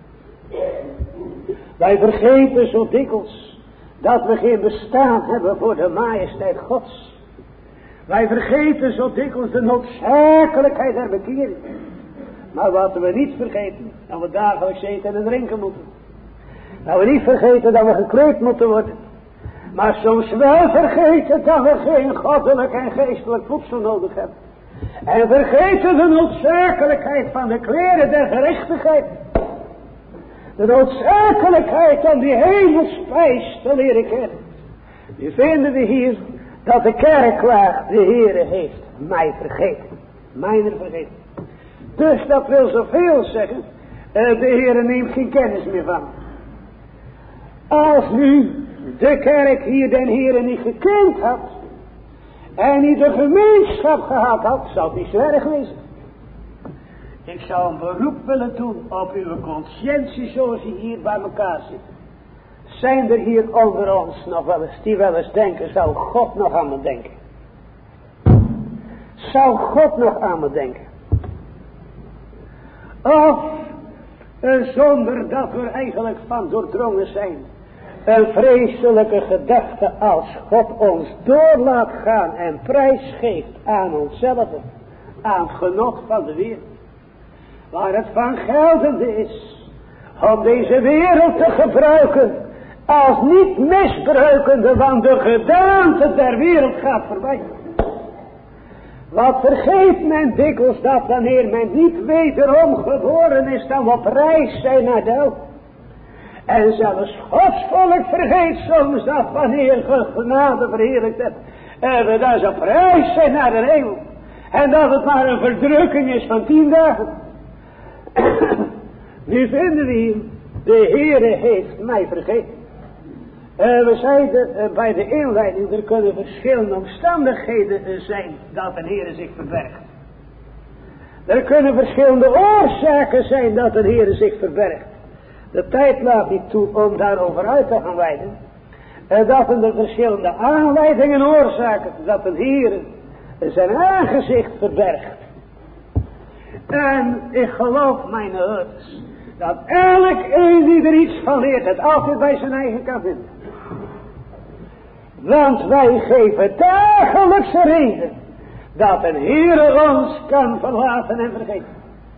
Wij vergeten zo dikwijls dat we geen bestaan hebben voor de majesteit Gods. Wij vergeten zo dikwijls de noodzakelijkheid der bekering. Maar wat we niet vergeten, dat we dagelijks eten en drinken moeten. Dat we niet vergeten dat we gekleed moeten worden. Maar soms wel vergeten dat we geen goddelijk en geestelijk voedsel nodig hebben. En vergeten de noodzakelijkheid van de kleren der gerechtigheid. De noodzakelijkheid om die hemelspijs te leren kennen. Nu vinden we hier dat de kerk klaagt, de Heere heeft mij vergeten. Mijner vergeten. Dus dat wil zoveel zeggen, de Heere neemt geen kennis meer van. Als nu de kerk hier den Heere niet gekend had, en niet de gemeenschap gehad had, zou het niet zo erg wezen. Ik zou een beroep willen doen op uw conscientie zoals je hier bij elkaar zit. Zijn er hier onder ons nog wel eens die wel eens denken, zou God nog aan me denken? Zou God nog aan me denken? Of zonder dat we er eigenlijk van doordrongen zijn, een vreselijke gedachte als God ons door laat gaan en prijs geeft aan onszelf, aan het genot van de wereld. Waar het van geldende is om deze wereld te gebruiken als niet misbruikende, want de gedaante der wereld gaat voorbij. Wat vergeet men dikwijls dat wanneer men niet wederom geboren is, dan we op reis zijn naar de hel. En zelfs Gods volk vergeet soms dat wanneer genade verheerlijkt hebt, en we daar op reis zijn naar de hemel. En dat het maar een verdrukking is van 10 dagen. Nu vinden we hier, de Heere heeft mij vergeten. We zeiden bij de inleiding, er kunnen verschillende omstandigheden zijn dat een Heere zich verbergt. Er kunnen verschillende oorzaken zijn dat een Heere zich verbergt. De tijd laat niet toe om daarover uit te gaan wijden. Dat er verschillende aanleidingen en oorzaken dat een Heere zijn aangezicht verbergt. En ik geloof, mijn herders, dat elk een die er iets van leert, het altijd bij zijn eigen kan vinden. Want wij geven dagelijks reden dat een Heere ons kan verlaten en vergeten.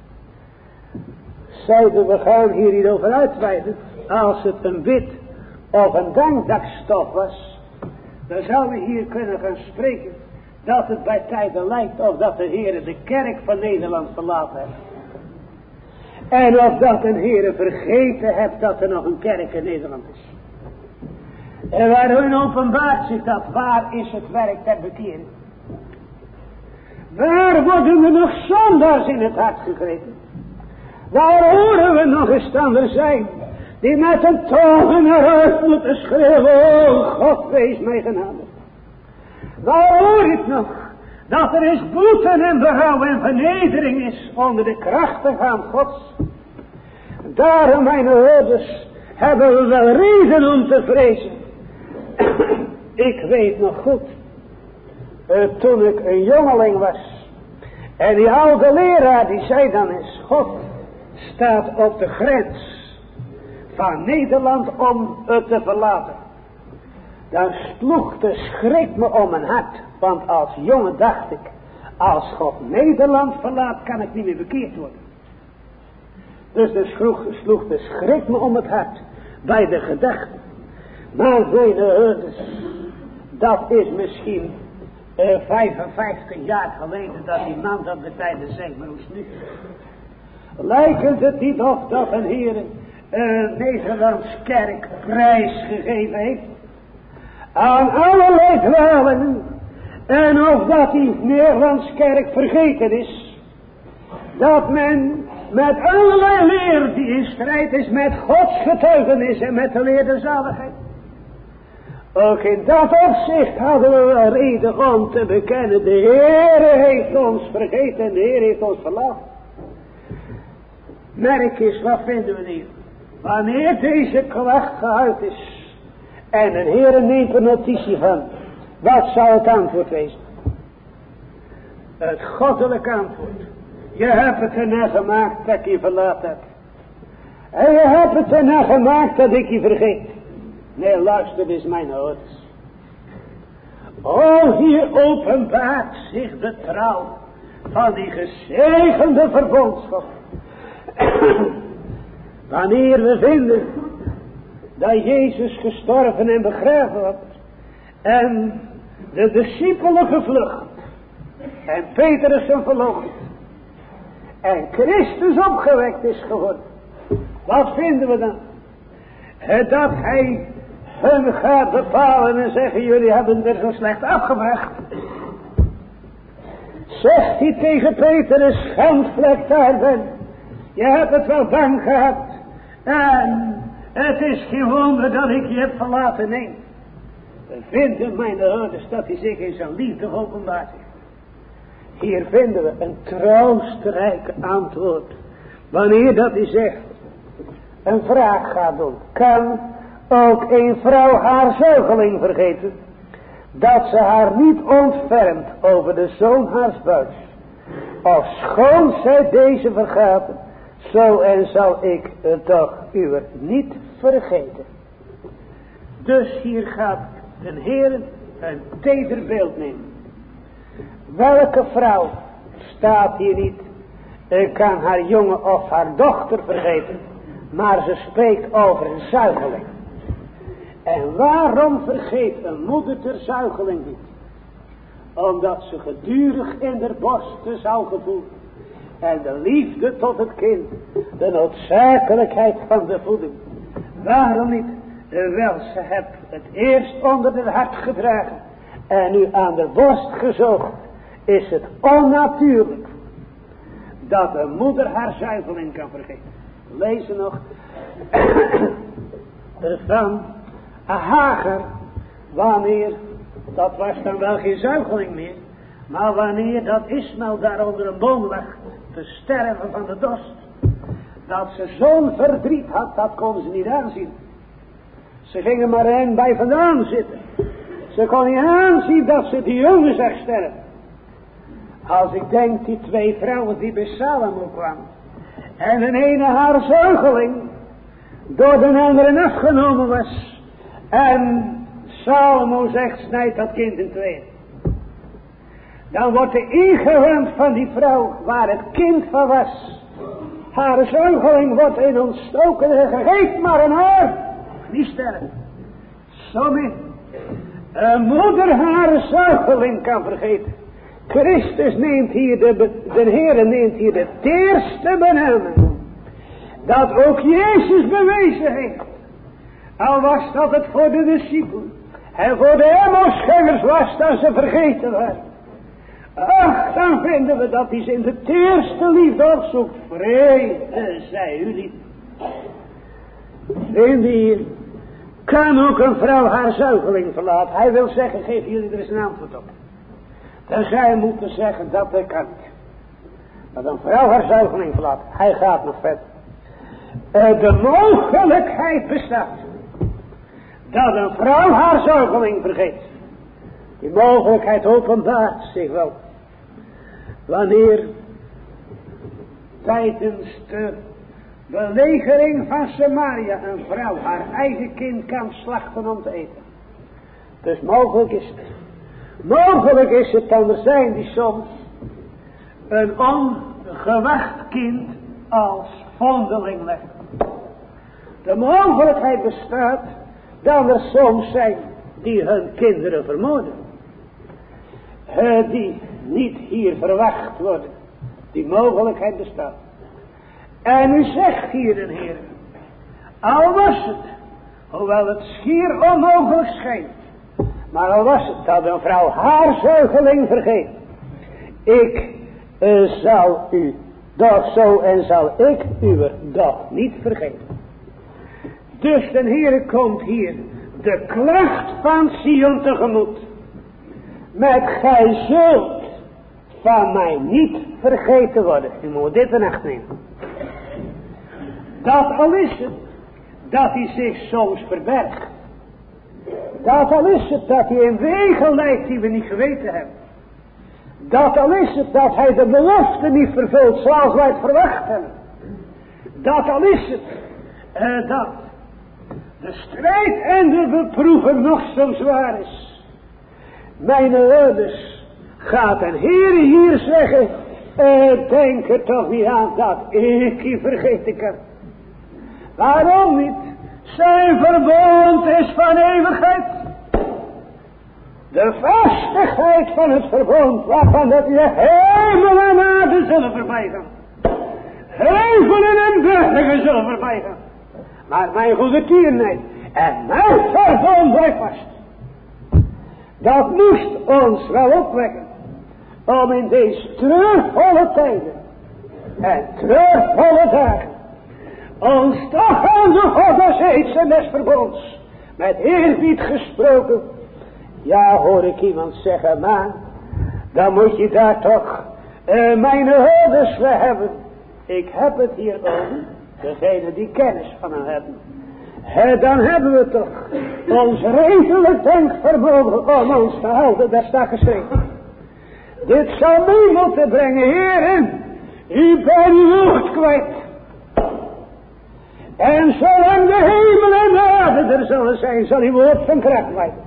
Zeiden we gaan hier niet over uitweiden. Als het een bid of een dankdagstof was, dan zouden we hier kunnen gaan spreken dat het bij tijden lijkt of dat de Heere de kerk van Nederland verlaten heeft. En of dat een Heere vergeten heeft dat er nog een kerk in Nederland is. En waarin openbaart zich dat, waar is het werk ter bekering? Waar worden we nog zondaars in het hart gegrepen? Waar horen we nog eens dan er zijn, die met een toon naar uit moeten schreeuwen, o God, wees mij genadig. Waar hoor ik nog, dat er is boete en berouw en vernedering is onder de krachten van Gods. Daarom, mijn herders, hebben we wel reden om te vrezen. Ik weet nog goed, toen ik een jongeling was, en die oude leraar die zei dan eens, God staat op de grens van Nederland om het te verlaten. Dan sloeg de schrik me om mijn hart, want als jongen dacht ik, als God Nederland verlaat, kan ik niet meer bekeerd worden. Dus dan sloeg de schrik me om het hart, bij de gedachte. Maar mijn herders, dat is misschien 55 jaar geleden dat die man dat de tijden zei, maar hoe is het nu? Lijkt het niet of dat een Heer Nederlands kerk prijs gegeven heeft aan allerlei dwalingen, en of dat die Nederlands kerk vergeten is, dat men met allerlei leer die in strijd is met Gods getuigenis en met de leer der zaligheid. Ook in dat opzicht hadden we wel reden om te bekennen. De Heere heeft ons vergeten en de Heer heeft ons verlaten. Merk eens, wat vinden we hier? Wanneer deze klacht geuit is en een Heere neemt er notitie van, wat zou het antwoord wezen? Het goddelijke antwoord. Je hebt het ernaar gemaakt dat ik je verlaten heb. En je hebt het ernaar gemaakt dat ik je vergeet. Nee, luister eens mijn ouders. Oh, hier openbaart zich de trouw van die gezegende verbondschap. Wanneer we vinden dat Jezus gestorven en begraven wordt en de discipelen gevlucht en Petrus hem verloochend en Christus opgewekt is geworden, wat vinden we dan? Dat hij hun gaat bepalen en zeggen, jullie hebben er zo slecht afgebracht. Zegt hij tegen Petrus, schandvlek daar ben. Je hebt het wel bang gehad. En het is geen wonder dat ik je heb verlaten. Nee. We vinden mijn ouders dat hij zich in zijn liefde openbaart. Hier vinden we een troostrijk antwoord. Wanneer dat hij zegt, een vraag gaat doen. Kan ook een vrouw haar zuigeling vergeten, dat ze haar niet ontfermt over de zoon haars buits? Of schoon zij deze vergaten, zo en zal ik het toch uwer niet vergeten. Dus hier gaat de Heer een teder beeld nemen. Welke vrouw staat hier niet, kan haar jongen of haar dochter vergeten, maar ze spreekt over een zuigeling. En waarom vergeet een moeder de zuigeling niet? Omdat ze gedurig in de borsten zou gevoelen. En de liefde tot het kind, de noodzakelijkheid van de voeding. Waarom niet? Wel, ze heeft het eerst onder het hart gedragen en nu aan de borst gezoogd. Is het onnatuurlijk dat een moeder haar zuigeling kan vergeten. Lezen nog van Hagar, wanneer, dat was dan wel geen zuigeling meer, maar wanneer dat Ismael daar onder een boom lag te sterven van de dorst, dat ze zo'n verdriet had, dat kon ze niet aanzien. Ze gingen maar hen bij vandaan zitten. Ze kon niet aanzien dat ze die jongen zag sterven. Als ik denk die twee vrouwen die bij Salomo kwamen en een ene haar zuigeling door de andere afgenomen was en Salomo zegt, snijd dat kind in tweeën. Dan wordt de ingewand van die vrouw waar het kind van was. Haar zuigeling wordt in ontstoken en geeft maar een haar. Niet sterven. Zo min. Een moeder haar zuigeling kan vergeten. Christus neemt hier, de Heere neemt hier de teerste benaming. Dat ook Jezus bewezen heeft. Al was dat het voor de discipelen. En voor de Emmausgangers was dat ze vergeten waren. Ach, dan vinden we dat hij ze in de teerste liefde opzoekt. Vrede zij u lief. Vind hier. Kan ook een vrouw haar zuigeling verlaten? Hij wil zeggen, geef jullie er eens een antwoord op. Dan zij moeten zeggen, dat kan niet. Dat een vrouw haar zuigeling verlaat. Hij gaat nog verder. De mogelijkheid bestaat. Dat een vrouw haar zuigeling vergeet. Die mogelijkheid openbaart zich wel. Wanneer tijdens de belegering van Samaria een vrouw haar eigen kind kan slachten om te eten. Dus mogelijk is het. Mogelijk is het dan er zijn die soms een ongewacht kind als vondeling leggen. De mogelijkheid bestaat dat er soms zijn die hun kinderen vermoorden. Die niet hier verwacht worden. Die mogelijkheid bestaat. En u zegt hier een Heer, al was het, hoewel het schier onmogelijk schijnt, maar al was het dat een vrouw haar zuigeling vergeet, ik zal u doch zo en zal ik u doch niet vergeten. Dus de Heer komt hier de klacht van Sion tegemoet. Met gij zult van mij niet vergeten worden. U moet dit in acht nemen. Dat al is het dat hij zich soms verbergt. Dat al is het dat hij in wegen leidt die we niet geweten hebben. Dat al is het dat hij de belofte niet vervult zoals wij het verwacht hebben. Dat al is het dat de strijd en de beproeving nog zo zwaar is. Mijn ouders, gaat een Heer hier zeggen, denk er toch niet aan dat ik je vergeten kan. Waarom niet? Zijn verbond is van eeuwigheid. De vastigheid van het verbond, waarvan dat de hemel en aarde zullen voorbij gaan. Hevelen en bergen zullen voorbij gaan. Maar mijn goede tierenheid en mijn verbond blijft vast. Dat moest ons wel opwekken. Om in deze treurvolle tijden en treurvolle dagen ons toch aan de goddesheid en des verbonds met eerbied gesproken. Ja, hoor ik iemand zeggen, maar dan moet je daar toch mijn ouders voor hebben. Ik heb het hier over degene die kennis van hem hebben. Dan hebben we toch ons redelijk denkvermogen om ons te houden. Daar staat geschreven. Dit zal mee moeten brengen, heren. U bent uw woord kwijt. En zolang de hemel en de aarde er zullen zijn, zal uw woord van kracht blijven.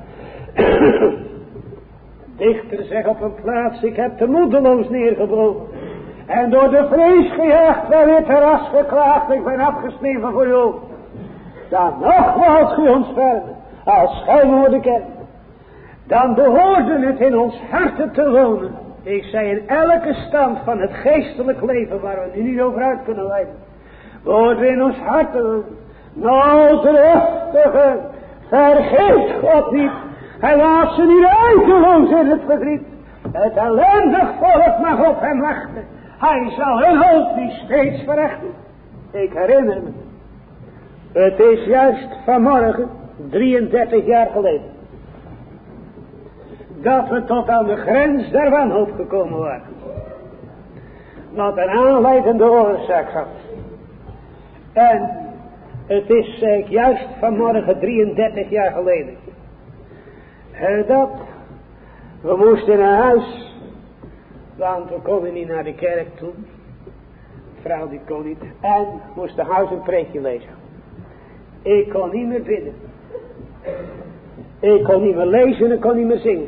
Dichter zegt op een plaats, ik heb te moedeloos neergebogen. En door de vrees gejaagd, wel weer terras geklaagd, ik ben afgesneven voor u. Dan nogmaals u ons verder, als gij woorden kent. Dan behoorde het in ons harten te wonen. Ik zei in elke stand van het geestelijk leven, waar we nu niet over uit kunnen wijden. Behoorde in ons harten, nooddruftige, vergeet God niet. Hij laat ze niet uiteloos in het verdriet. Het ellendig volk mag op hem wachten. Hij zal hun hoop niet steeds verrechten. Ik herinner me. Het is juist vanmorgen, 33 jaar geleden, dat we tot aan de grens der wanhoop gekomen waren. Wat een aanleidende oorzaak had. En het is juist vanmorgen 33 jaar geleden. Dat we moesten naar huis. Want we konden niet naar de kerk toe. De vrouw die kon niet. En moesten huis een preekje lezen. Ik kon niet meer bidden. Ik kon niet meer lezen en ik kon niet meer zingen.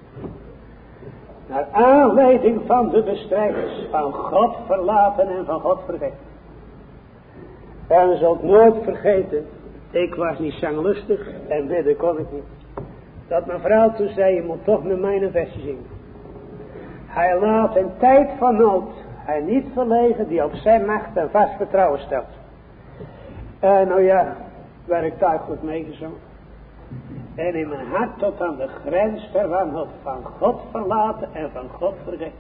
Naar aanleiding van de bestrijders van God verlaten en van God vergeten. En we zult nooit vergeten, ik was niet zanglustig en bidden kon ik niet. Dat mijn vrouw toen zei, je moet toch met mij een versje zingen. Hij laat in tijd van nood, hij niet verlegen die op zijn macht en vast vertrouwen stelt. En nou ja, werd ik daar goed meegezongen. En in mijn hart tot aan de grens der wanhoop van God verlaten en van God vergeten.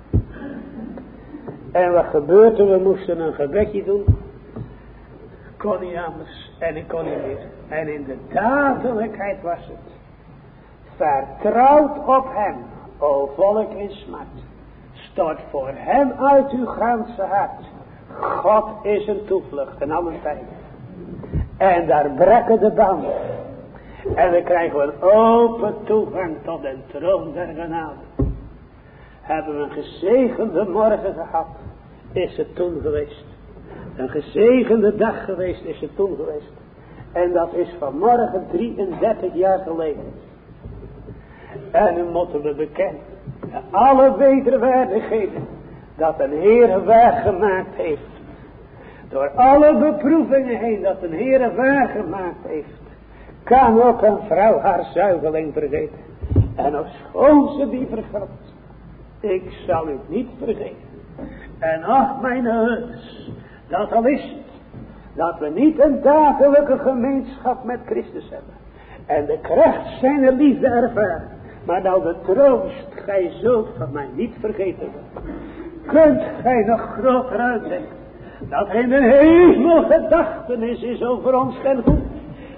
En wat gebeurde, we moesten een gebedje doen. Kon niet anders en ik kon niet meer. En in de dadelijkheid was het. Vertrouwt op hem, o volk in smart. Stort voor hem uit uw ganse hart. God is een toevlucht in alle tijden. En daar brekken de banden. En dan krijgen we een open toegang tot de troon der genade. Hebben we een gezegende morgen gehad, is het toen geweest. Een gezegende dag geweest, is het toen geweest. En dat is vanmorgen 33 jaar geleden. En nu moeten we bekennen, alle wederwaardigheden, dat een Heer waargemaakt heeft. Door alle beproevingen heen, dat een Heer waargemaakt heeft. Kan ook een vrouw haar zuigeling vergeten. En of schoon ze die vergat, ik zal u niet vergeten. En ach mijn ouders, dat al is het, dat we niet een dagelijke gemeenschap met Christus hebben. En de kracht zijner liefde ervaren. Maar nou de troost, gij zult van mij niet vergeten worden. Kunt gij nog groter uitdenken, dat in de hemel gedachtenis is over ons ten goede.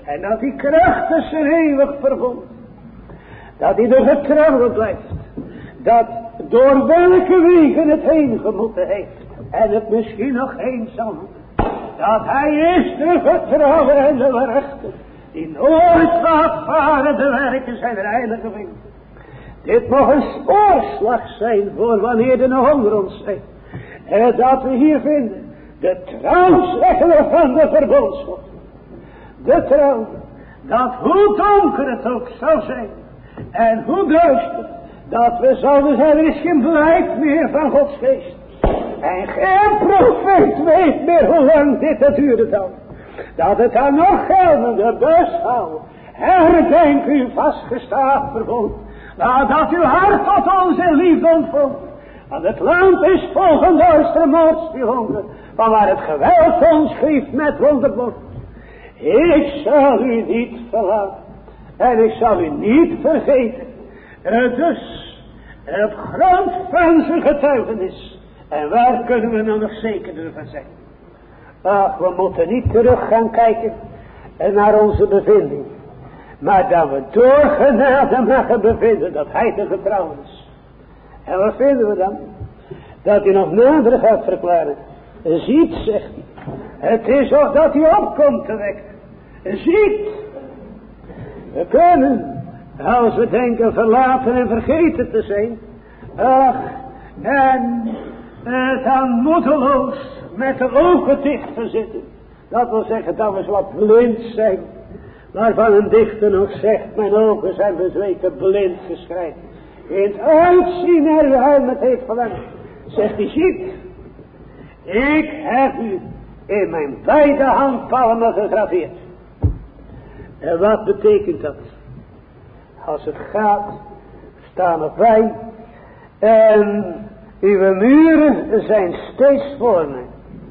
En dat die kracht is zijn eeuwig verbonden. Dat hij de getrouwe blijft. Dat door welke wegen het heen gemoeten heeft. En het misschien nog heen zal moeten. Dat hij is de getrouwe en de rechte. Die nooit laat varen de werken zijn heilige wegen. Dit mag een spoorslag zijn voor wanneer er nog onder ons zijn. En dat we hier vinden. De trouwzegger van de verbondschap. De trouw. Dat hoe donker het ook zou zijn. En hoe duister. Dat we zouden zijn. Er is geen blijk meer van Gods geest. En geen profeet weet meer hoe lang dit duurde dan. Dat het dan nog geldende beschouwen. Herdenk u vastgestaafd verbond. Nadat uw hart tot onze liefde ontvond. Want het land is vol van duistere moordspionnen. Van waar het geweld ons grieft met wonderbond. Ik zal u niet verlaten. En ik zal u niet vergeten. Dus op grond van zijn getuigenis. En waar kunnen we nou nog zekerder van zijn? Ach, we moeten niet terug gaan kijken naar onze bevinding. Maar dat we door genade mogen bevinden dat hij te getrouwen is. En wat vinden we dan? Dat hij nog nader gaat verklaren. Ziet, zegt hij. Het is ook dat hij opkomt te wekken. Ziet. We kunnen, als we denken verlaten en vergeten te zijn. Ach, en dan moedeloos met de ogen dicht te zitten. Dat wil zeggen dat we wat blind zijn. Waarvan een dichter nog zegt, mijn ogen zijn bezweken blind geschreid. In het uitzien er hij met heeft verlangd. Zegt hij, ziet. Ik heb u in mijn beide handpalmen gegraveerd. En wat betekent dat? Als het gaat, staan er bij. En uw muren zijn steeds voor mij.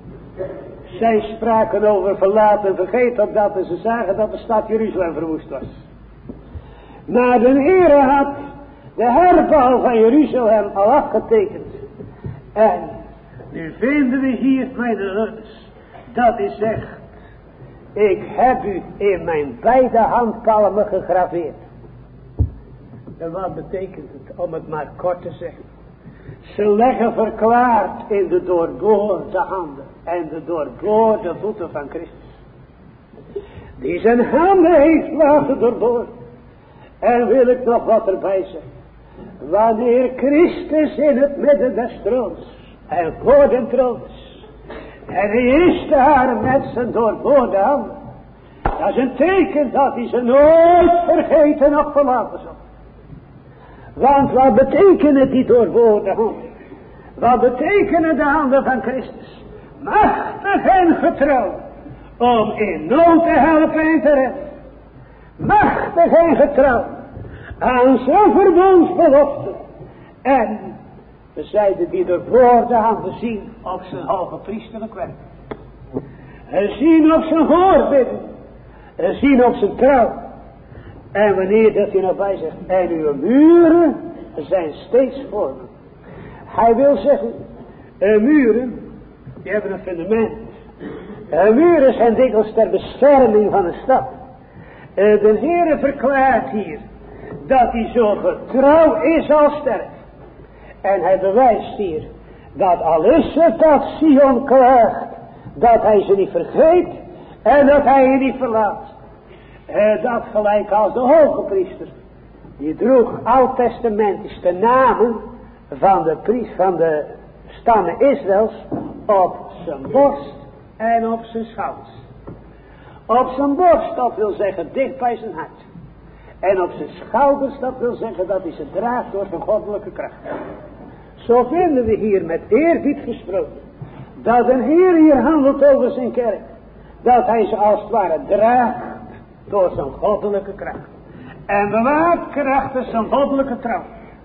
Zij spraken over verlaten en vergeten, opdat ze zagen dat de stad Jeruzalem verwoest was. Maar de Heere had de herbouw van Jeruzalem al afgetekend. En nu vinden we hier, mijn broeders, dat hij zegt, ik heb u in mijn beide handpalmen gegraveerd. En wat betekent het, om het maar kort te zeggen? Ze leggen verklaard in de doorboorde handen en de doorboorde voeten van Christus. Die zijn handen heeft laten doorboren. En wil ik nog wat erbij zeggen. Wanneer Christus in het midden des troons en voor de troon is. En hij is daar met zijn doorboorde handen. Dat is een teken dat hij ze nooit vergeten of verlaten zal. Want wat betekenen die doorboorde handen? Wat betekenen de handen van Christus? Machtig en getrouw. Om in nood te helpen en te redden. Machtig en getrouw. Aan zijn verbondsbelofte. En we zeiden die doorboorde handen zien op zijn hoge priesterlijk werk. Zien op zijn voorbidden. Zien op zijn trouw. En wanneer dat hij nog bij zegt, en uw muren zijn steeds voor me. Hij wil zeggen, muren, die hebben een fundament. Muren zijn dikwijls ter bescherming van een stad. De Heere verklaart hier, dat hij zo getrouw is als sterk. En hij bewijst hier, dat al is het dat Sion klaagt, dat hij ze niet vergeet, en dat hij je niet verlaat. Dat gelijk als de hoge priester. Die droeg oud-testamentisch de namen van de stammen Israëls op zijn borst en op zijn schouders. Op zijn borst, dat wil zeggen dicht bij zijn hart. En op zijn schouders, dat wil zeggen dat hij ze draagt door zijn goddelijke kracht. Zo vinden we hier met eerbied gesproken. Dat een Heer hier handelt over zijn kerk. Dat hij ze als het ware draagt door zijn goddelijke kracht. En bewaart krachten zijn goddelijke trouw.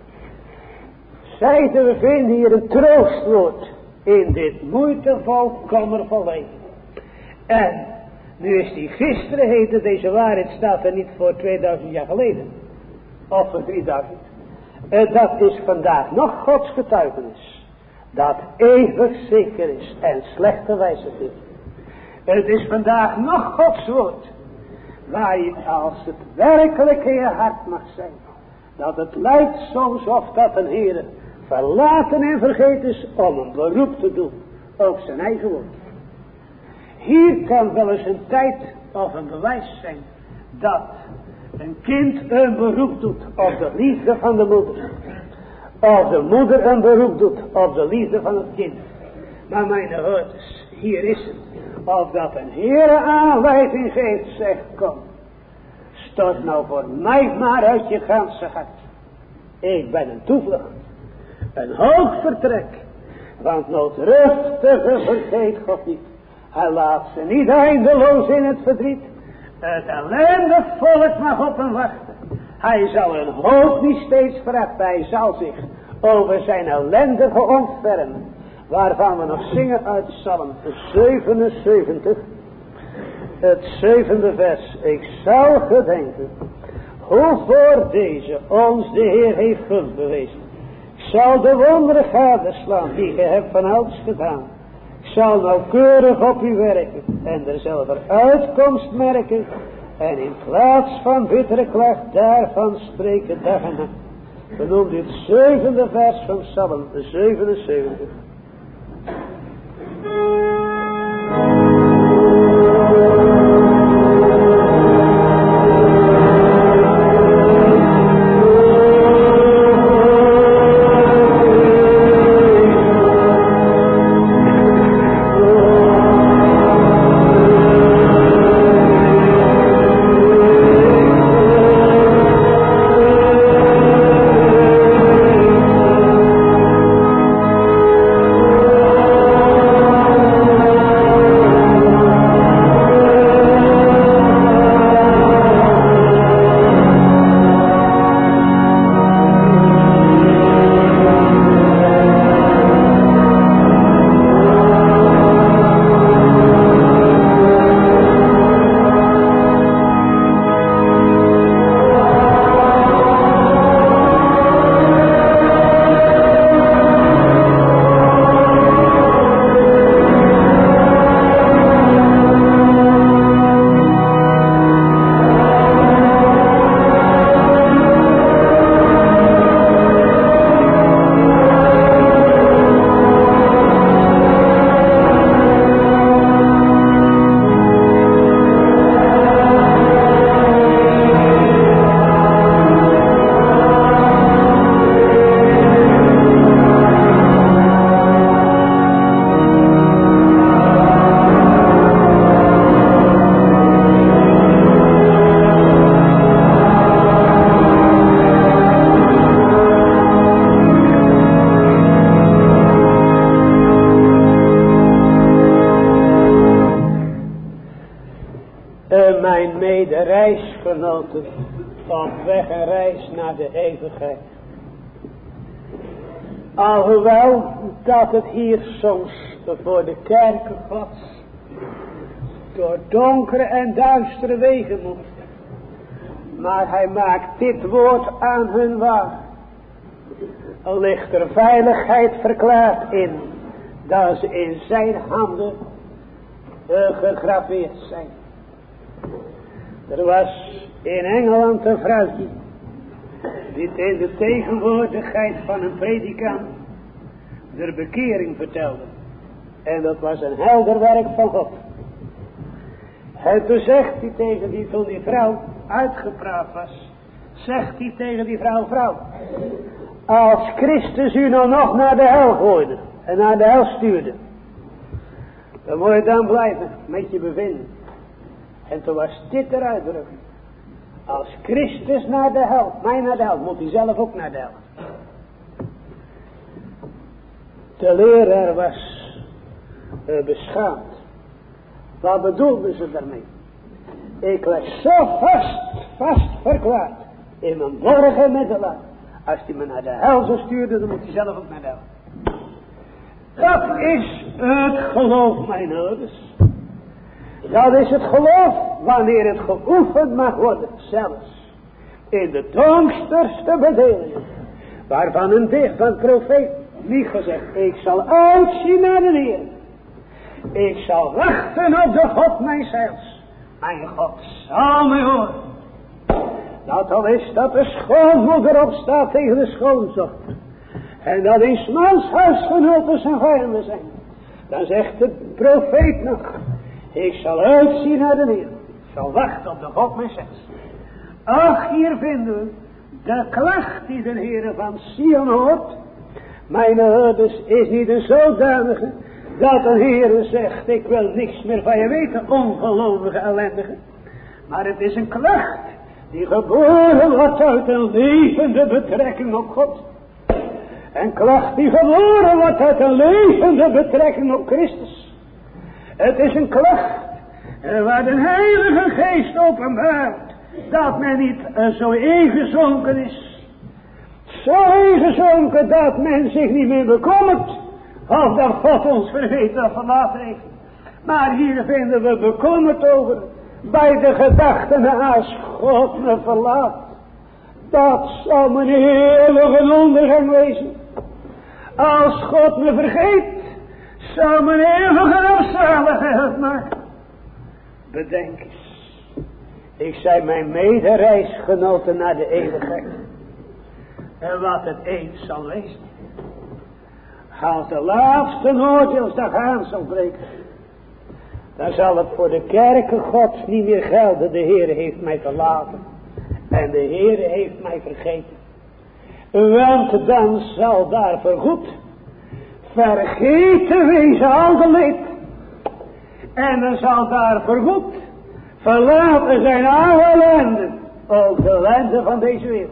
Zijde, we vinden hier een troostwoord in dit moeitevol, kommervol leven. En nu is die gisteren heette, deze waarheid staat er niet voor 2000 jaar geleden. Of voor 3000. Dat is vandaag nog Gods getuigenis. Dat eeuwig zeker is en slechte wijze is. Het is vandaag nog Gods woord. waar je als het werkelijk in je hart mag zijn, dat het lijkt soms of dat een Heer verlaten en vergeten is om een beroep te doen op zijn eigen woord. Hier kan wel eens een tijd of een bewijs zijn dat een kind een beroep doet op de liefde van de moeder. Of de moeder een beroep doet op de liefde van het kind. Maar mijn hoorders, hier is het. Of dat een Heere aanleiding geeft, zegt kom. Stort nou voor mij maar uit je ganse hart. Ik ben een toevlucht. Een hoog vertrek. Want noodrustige vergeet God niet. Hij laat ze niet eindeloos in het verdriet. Het ellendig volk mag op hem wachten. Hij zal hun hoop niet steeds verachten. Hij zal zich over zijn ellendige ontfermen. Waarvan we nog zingen uit Psalm 77. Het 7e vers. Ik zal gedenken hoe voor deze ons de Heer heeft gunst bewezen. Ik zal de wonderen gadeslaan die ge hebt van ouds gedaan. Ik zal nauwkeurig op u werken en er zelf uitkomst merken. En in plaats van bittere klacht daarvan spreken dag en nacht. We noemen dit 7e vers van Psalm 77. Mijn medereisgenoten op weg en reis naar de eeuwigheid. Alhoewel dat het hier soms voor de kerken Gods door donkere en duistere wegen moet. Maar hij maakt dit woord aan hun waar. Er ligt er veiligheid verklaard in, dat ze in zijn handen gegraveerd zijn. Er was in Engeland een vrouwtje die in de tegenwoordigheid van een predikant de bekering vertelde. En dat was een helder werk van God. En toen zegt hij tegen die, toen die vrouw uitgepraat was, zegt hij tegen die vrouw, als Christus u nou nog naar de hel gooide en naar de hel stuurde, dan moet je dan blijven met je bevinden. En toen was dit de uitdrukking. Als Christus naar de hel, mij naar de hel, moet hij zelf ook naar de hel. De leraar was beschaamd. Wat bedoelden ze daarmee? Ik leg zo vast verklaard in mijn borg en middelen. Als hij me naar de hel zou sturen, dan moet hij zelf ook naar de hel. Dat is het geloof, mijn ouders. Dat is het geloof wanneer het geoefend mag worden, zelfs in de donkerste bedelingen, waarvan een dicht van profeet niet gezegd, ik zal uitzien naar de Heer. Ik zal wachten op de God mijn heils. Mijn God zal mij horen. Dat al is dat de schoonmoeder opstaat tegen de schoonzochter. En dat in 's mans huisgenoten zijn vijanden zijn. Dan zegt de profeet nog. Ik zal uitzien naar de Heer. Ik zal wachten op de God mijn zes. Ach, hier vinden we de klacht die de Heer van Sion hoort. Mijn herders is niet een zodanige. Dat de Heer zegt. Ik wil niks meer van je weten. Ongelovige ellendige. Maar het is een klacht. Die geboren wordt uit een levende betrekking op God. Een klacht die geboren wordt uit een levende betrekking op Christus. Het is een klacht waar de Heilige Geest openbaart. Dat men niet zo ingezonken is. Zo ingezonken dat men zich niet meer bekommert. Of dat God ons vergeten of verlaten heeft. Maar hier vinden we bekommerd over. Bij de gedachten als God me verlaat. Dat zal mijn eeuwige ondergang wezen. Als God me vergeet. Zal mijn eeuwige rampzaligheid maken. Bedenk eens. Ik zei mijn medereisgenoten naar de eeuwigheid. En wat het eens zal wezen. Als de laatste oordeelsdag aan zal breken. Dan zal het voor de kerken Gods niet meer gelden. De Heere heeft mij verlaten. En de Heere heeft mij vergeten. Want dan zal daar voorgoed vergeten wezen al de leed. En dan zal daar voorgoed verlaten zijn alle ellende. Ook de ellende van deze wereld.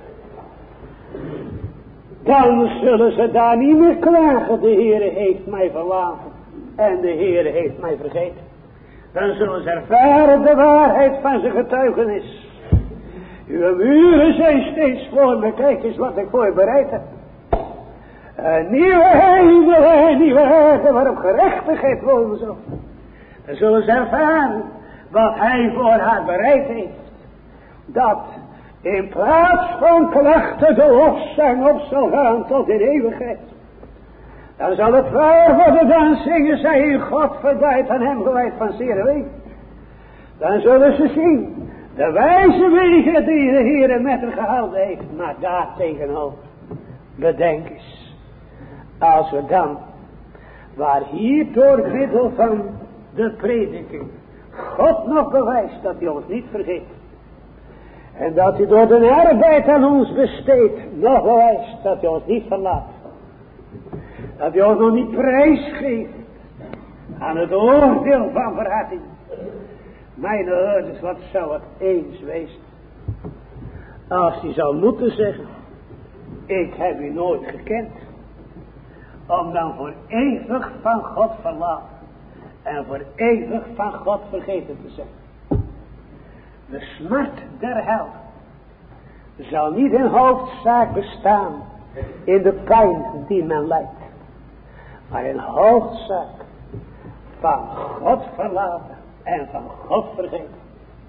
Dan zullen ze daar niet meer klagen. De Heere heeft mij verlaten. En de Heere heeft mij vergeten. Dan zullen ze ervaren de waarheid van zijn getuigenis. Uw muren zijn steeds voor me. Kijk eens wat ik voor je bereid heb. Een nieuwe hemel en nieuwe aarde waarop gerechtigheid wonen zal. Dan zullen ze ervaren wat hij voor haar bereid heeft. Dat in plaats van klachten de lofzang op zal gaan tot in eeuwigheid. Dan zal het waar worden, dan zingen zij in God verblijd aan hem gewijd van zere wegen. Dan zullen ze zien de wijze wegen die de Heer met haar gehouden heeft. Maar daar tegenover, bedenk eens, als we dan, waar hier door middel van de prediking God nog bewijst dat hij ons niet vergeet. En dat hij door de arbeid aan ons besteedt nog bewijst dat hij ons niet verlaat. Dat hij ons nog niet prijsgeeft aan het oordeel van verharding. Mijn herders, wat zou het eens wezen. Als hij zou moeten zeggen. Ik heb u nooit gekend. Om dan voor eeuwig van God verlaten. En voor eeuwig van God vergeten te zijn. De smart der hel zal niet in hoofdzaak bestaan in de pijn die men lijdt. Maar in hoofdzaak van God verlaten en van God vergeten.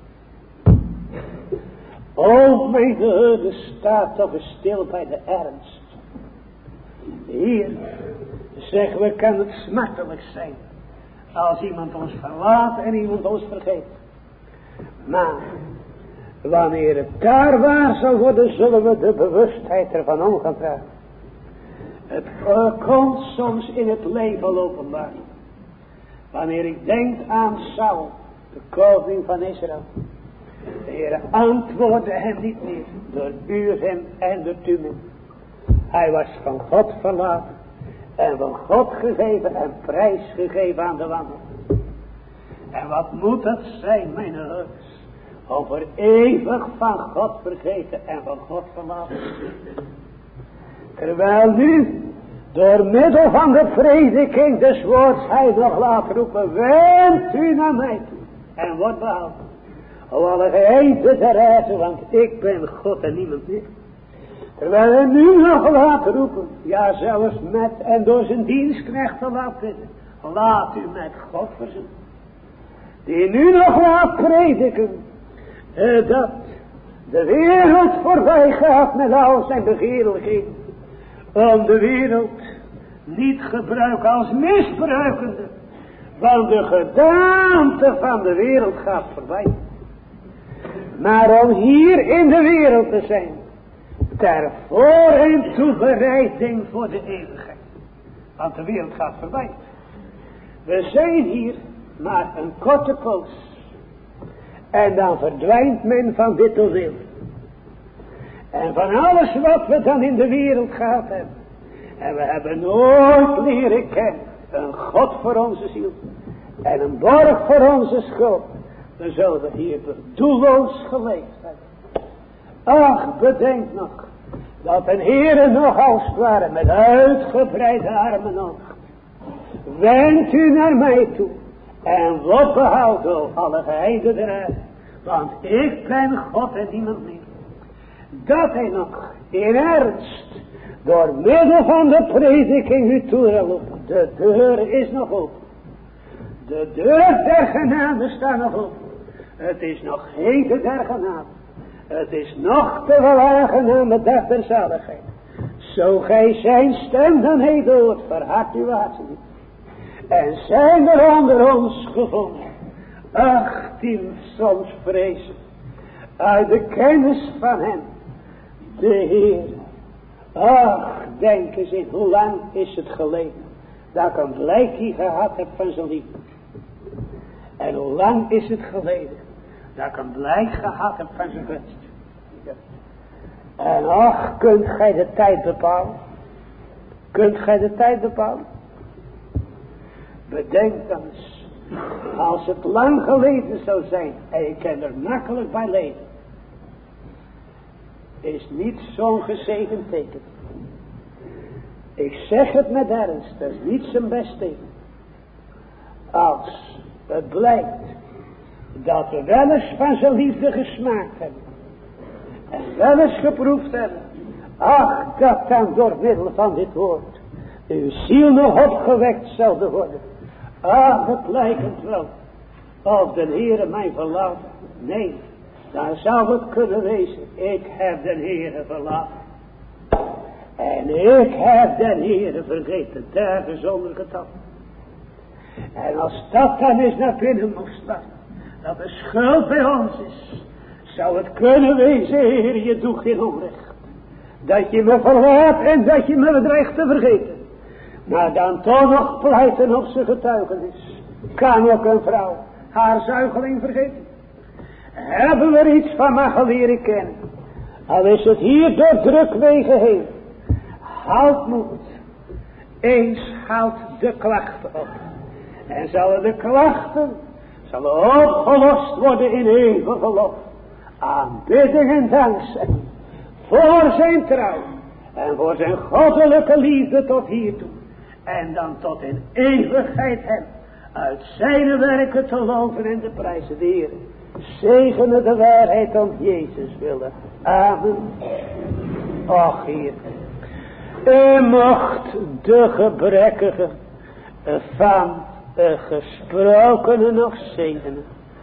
O mijn herde, staat toch eens stil bij de ernst. Hier zeggen we, kan het smartelijk zijn als iemand ons verlaat en iemand ons vergeet. Maar wanneer het daar waar zal worden, zullen we de bewustheid ervan om gaan dragen. Het komt soms in het leven openbaar. Wanneer ik denk aan Saul, de koning van Israël. De Heer antwoordde hem niet meer door Urim en door Thummim. Hij was van God verlaten en van God gegeven en prijsgegeven aan de wandel. En wat moet het zijn, mijn herders, om voor eeuwig van God vergeten en van God verlaten. Terwijl nu, door middel van de prediking des woords, hij nog laat roepen, wend u naar mij toe en word behouden. O alle geheimten der aarde, want ik ben God en niemand meer. Terwijl hij nu nog laat roepen, ja zelfs met en door zijn dienstknechten laat bidden, laat u met God verzoenen. Die nu nog laat prediken, dat de wereld voorbij gaat met al zijn begeerlijkheden. Om de wereld niet gebruiken als misbruikende, Want de gedaante van de wereld gaat voorbij. Maar om hier in de wereld te zijn, ter voor en toebereiding voor de eeuwigheid. Want de wereld gaat voorbij. We zijn hier maar een korte poos. En dan verdwijnt men van dit toneel. En van alles wat we dan in de wereld gehad hebben. En we hebben nooit leren kennen. Een God voor onze ziel. En een borg voor onze schuld. Dan zullen we hier doelloos geleefd hebben. Ach, bedenk nog. Dat een Heere nog als het ware met uitgebreide armen nog. Wend u naar mij toe. En wat behoudt al alle geheiden eruit. Want ik ben God en niemand meer. Dat hij nog in ernst door middel van de prediking u toeroept. De deur is nog open. De deur der genade staat nog open. Het is nog heden der genade. Het is nog de aangename dag der zaligheid. Zo gij zijn stem dan heden hoort, verhard uw harten niet. En zijn er onder ons gevonden, ach, die soms vrezen, uit de kennis van hem, de Heer. Ach, denk eens in, hoe lang is het geleden, dat ik een blijkje gehad heb van zijn liefde. En hoe lang is het geleden, dat ik een blijk gehad heb van zijn gunst. En ach, kunt gij de tijd bepalen? Kunt gij de tijd bepalen? Bedenk dan eens, als het lang geleden zou zijn, en je kan er makkelijk bij leven, is niet zo'n gezegend teken. Ik zeg het met ernst, dat is niet zijn best teken. Als het blijkt, dat we wel eens van zijn liefde gesmaakt hebben, en wel eens geproefd hebben, ach, dat dan door middel van dit woord, uw ziel nog opgewekt zou worden. Ach, het lijkt het wel, of de Heere mij verlaten. Nee, dan zou het kunnen wezen, ik heb de Heere verlaten. En ik heb de Heere vergeten, dagen zonder getal. En als dat dan eens naar binnen moest laten, dat de schuld bij ons is, zou het kunnen wezen, Heer, je doet geen onrecht. Dat je me verlaat en dat je me bedreigt te vergeten. Maar dan toch nog pleiten op zijn getuigenis. Kan ook een vrouw haar zuigeling vergeten? Hebben we er iets van mogen leren kennen? Al is het hier door drukwegen heen. Houd moed. Eens houdt de klachten op. En zullen de klachten opgelost worden in eeuwige lof. Aanbidding en dankzij. Voor zijn trouw. En voor zijn goddelijke liefde tot hiertoe. En dan tot in eeuwigheid hem. Uit zijn werken te loven en te prijzen de Heer. Zegene de waarheid om Jezus willen. Amen. Och Heer. U mocht de gebrekkige van gesprokene nog zegenen.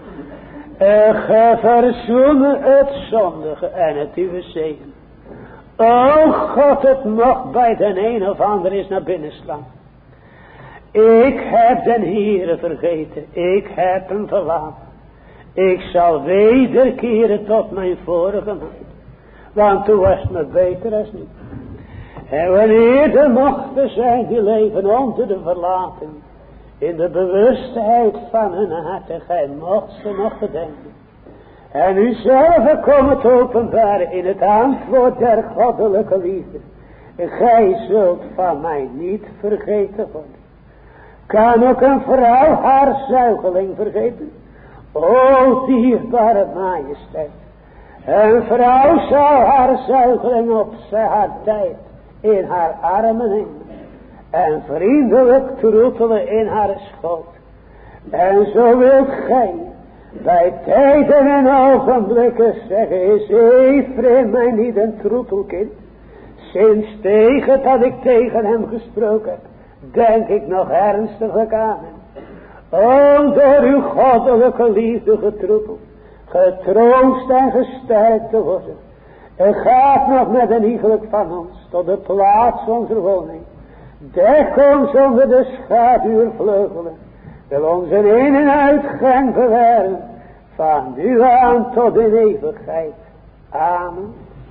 Verzoenen het zondige en het uwe zegen. O God, het mocht bij de een of ander is naar binnen slaan. Ik heb den Heere vergeten, ik heb hem verlaten. Ik zal wederkeren tot mijn vorige maat. Want toen was het me beter als niet. En wanneer er mochten zijn die leven onder de verlating, in de bewustheid van hun hart, gij mocht ze nog bedenken. En u zelf komen te openbaren in het antwoord der goddelijke liefde. Gij zult van mij niet vergeten worden. Kan ook een vrouw haar zuigeling vergeten? O dierbare majesteit. Een vrouw zou haar zuigeling op haar tijd in haar armen nemen. En vriendelijk troetelen in haar schoot. En zo wilt gij bij tijden en ogenblikken zeggen, is Ephraim mij niet een troetelkind? Sinds tegen dat ik tegen hem gesproken heb, denk ik nog ernstiglijk aan hem. O, door uw goddelijke liefde getroeteld, getroost en gesterkt te worden. Er gaat nog met een iegelijk van ons tot de plaats onze woning. Dek ons onder de schaduw vleugelen. wil ons in een uitgang bewaren, van nu aan tot in eeuwigheid. Amen.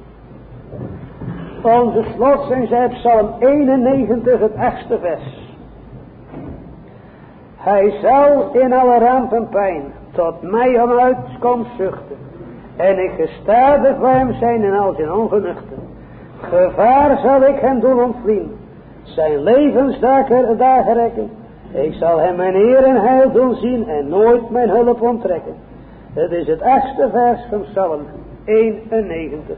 Onze slotzing is Psalm 91, het 8e vers. Hij zal in alle rampen pijn tot mij om uitkomst zuchten, en ik gestadig bij hem zijn in al zijn ongenuchten. Gevaar zal ik hem doen ontvliehen, zijn levensdagen rekken. Ik zal hem mijn eer en heil doen zien en nooit mijn hulp onttrekken. Het is het 8e vers van Psalm 91.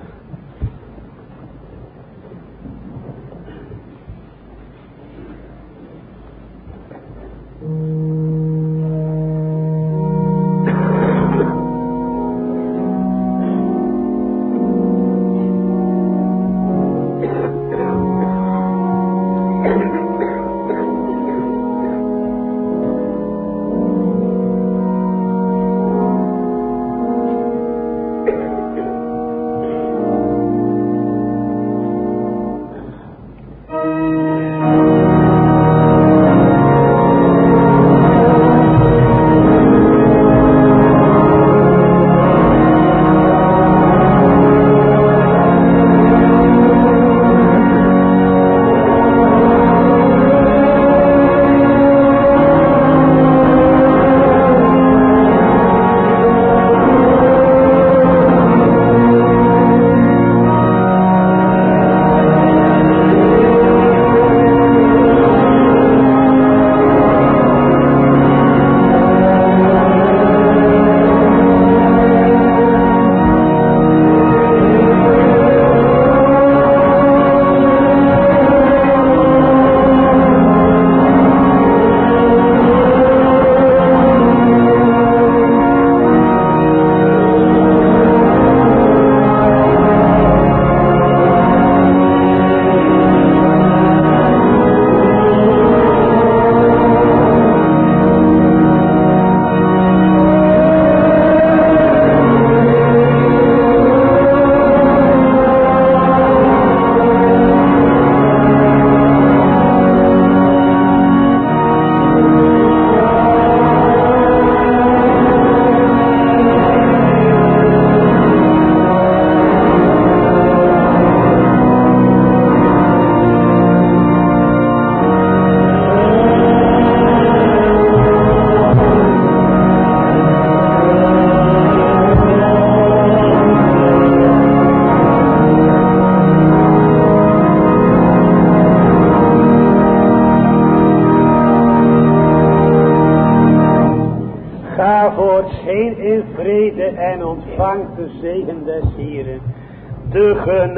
De zegen des Heeren, de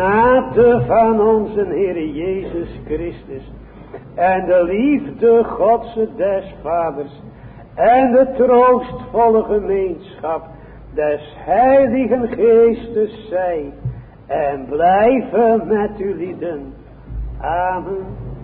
genade van onze Heer Jezus Christus, en de liefde Gods des Vaders, en de troostvolle gemeenschap des Heiligen Geestes zij, en blijven met u lieden. Amen.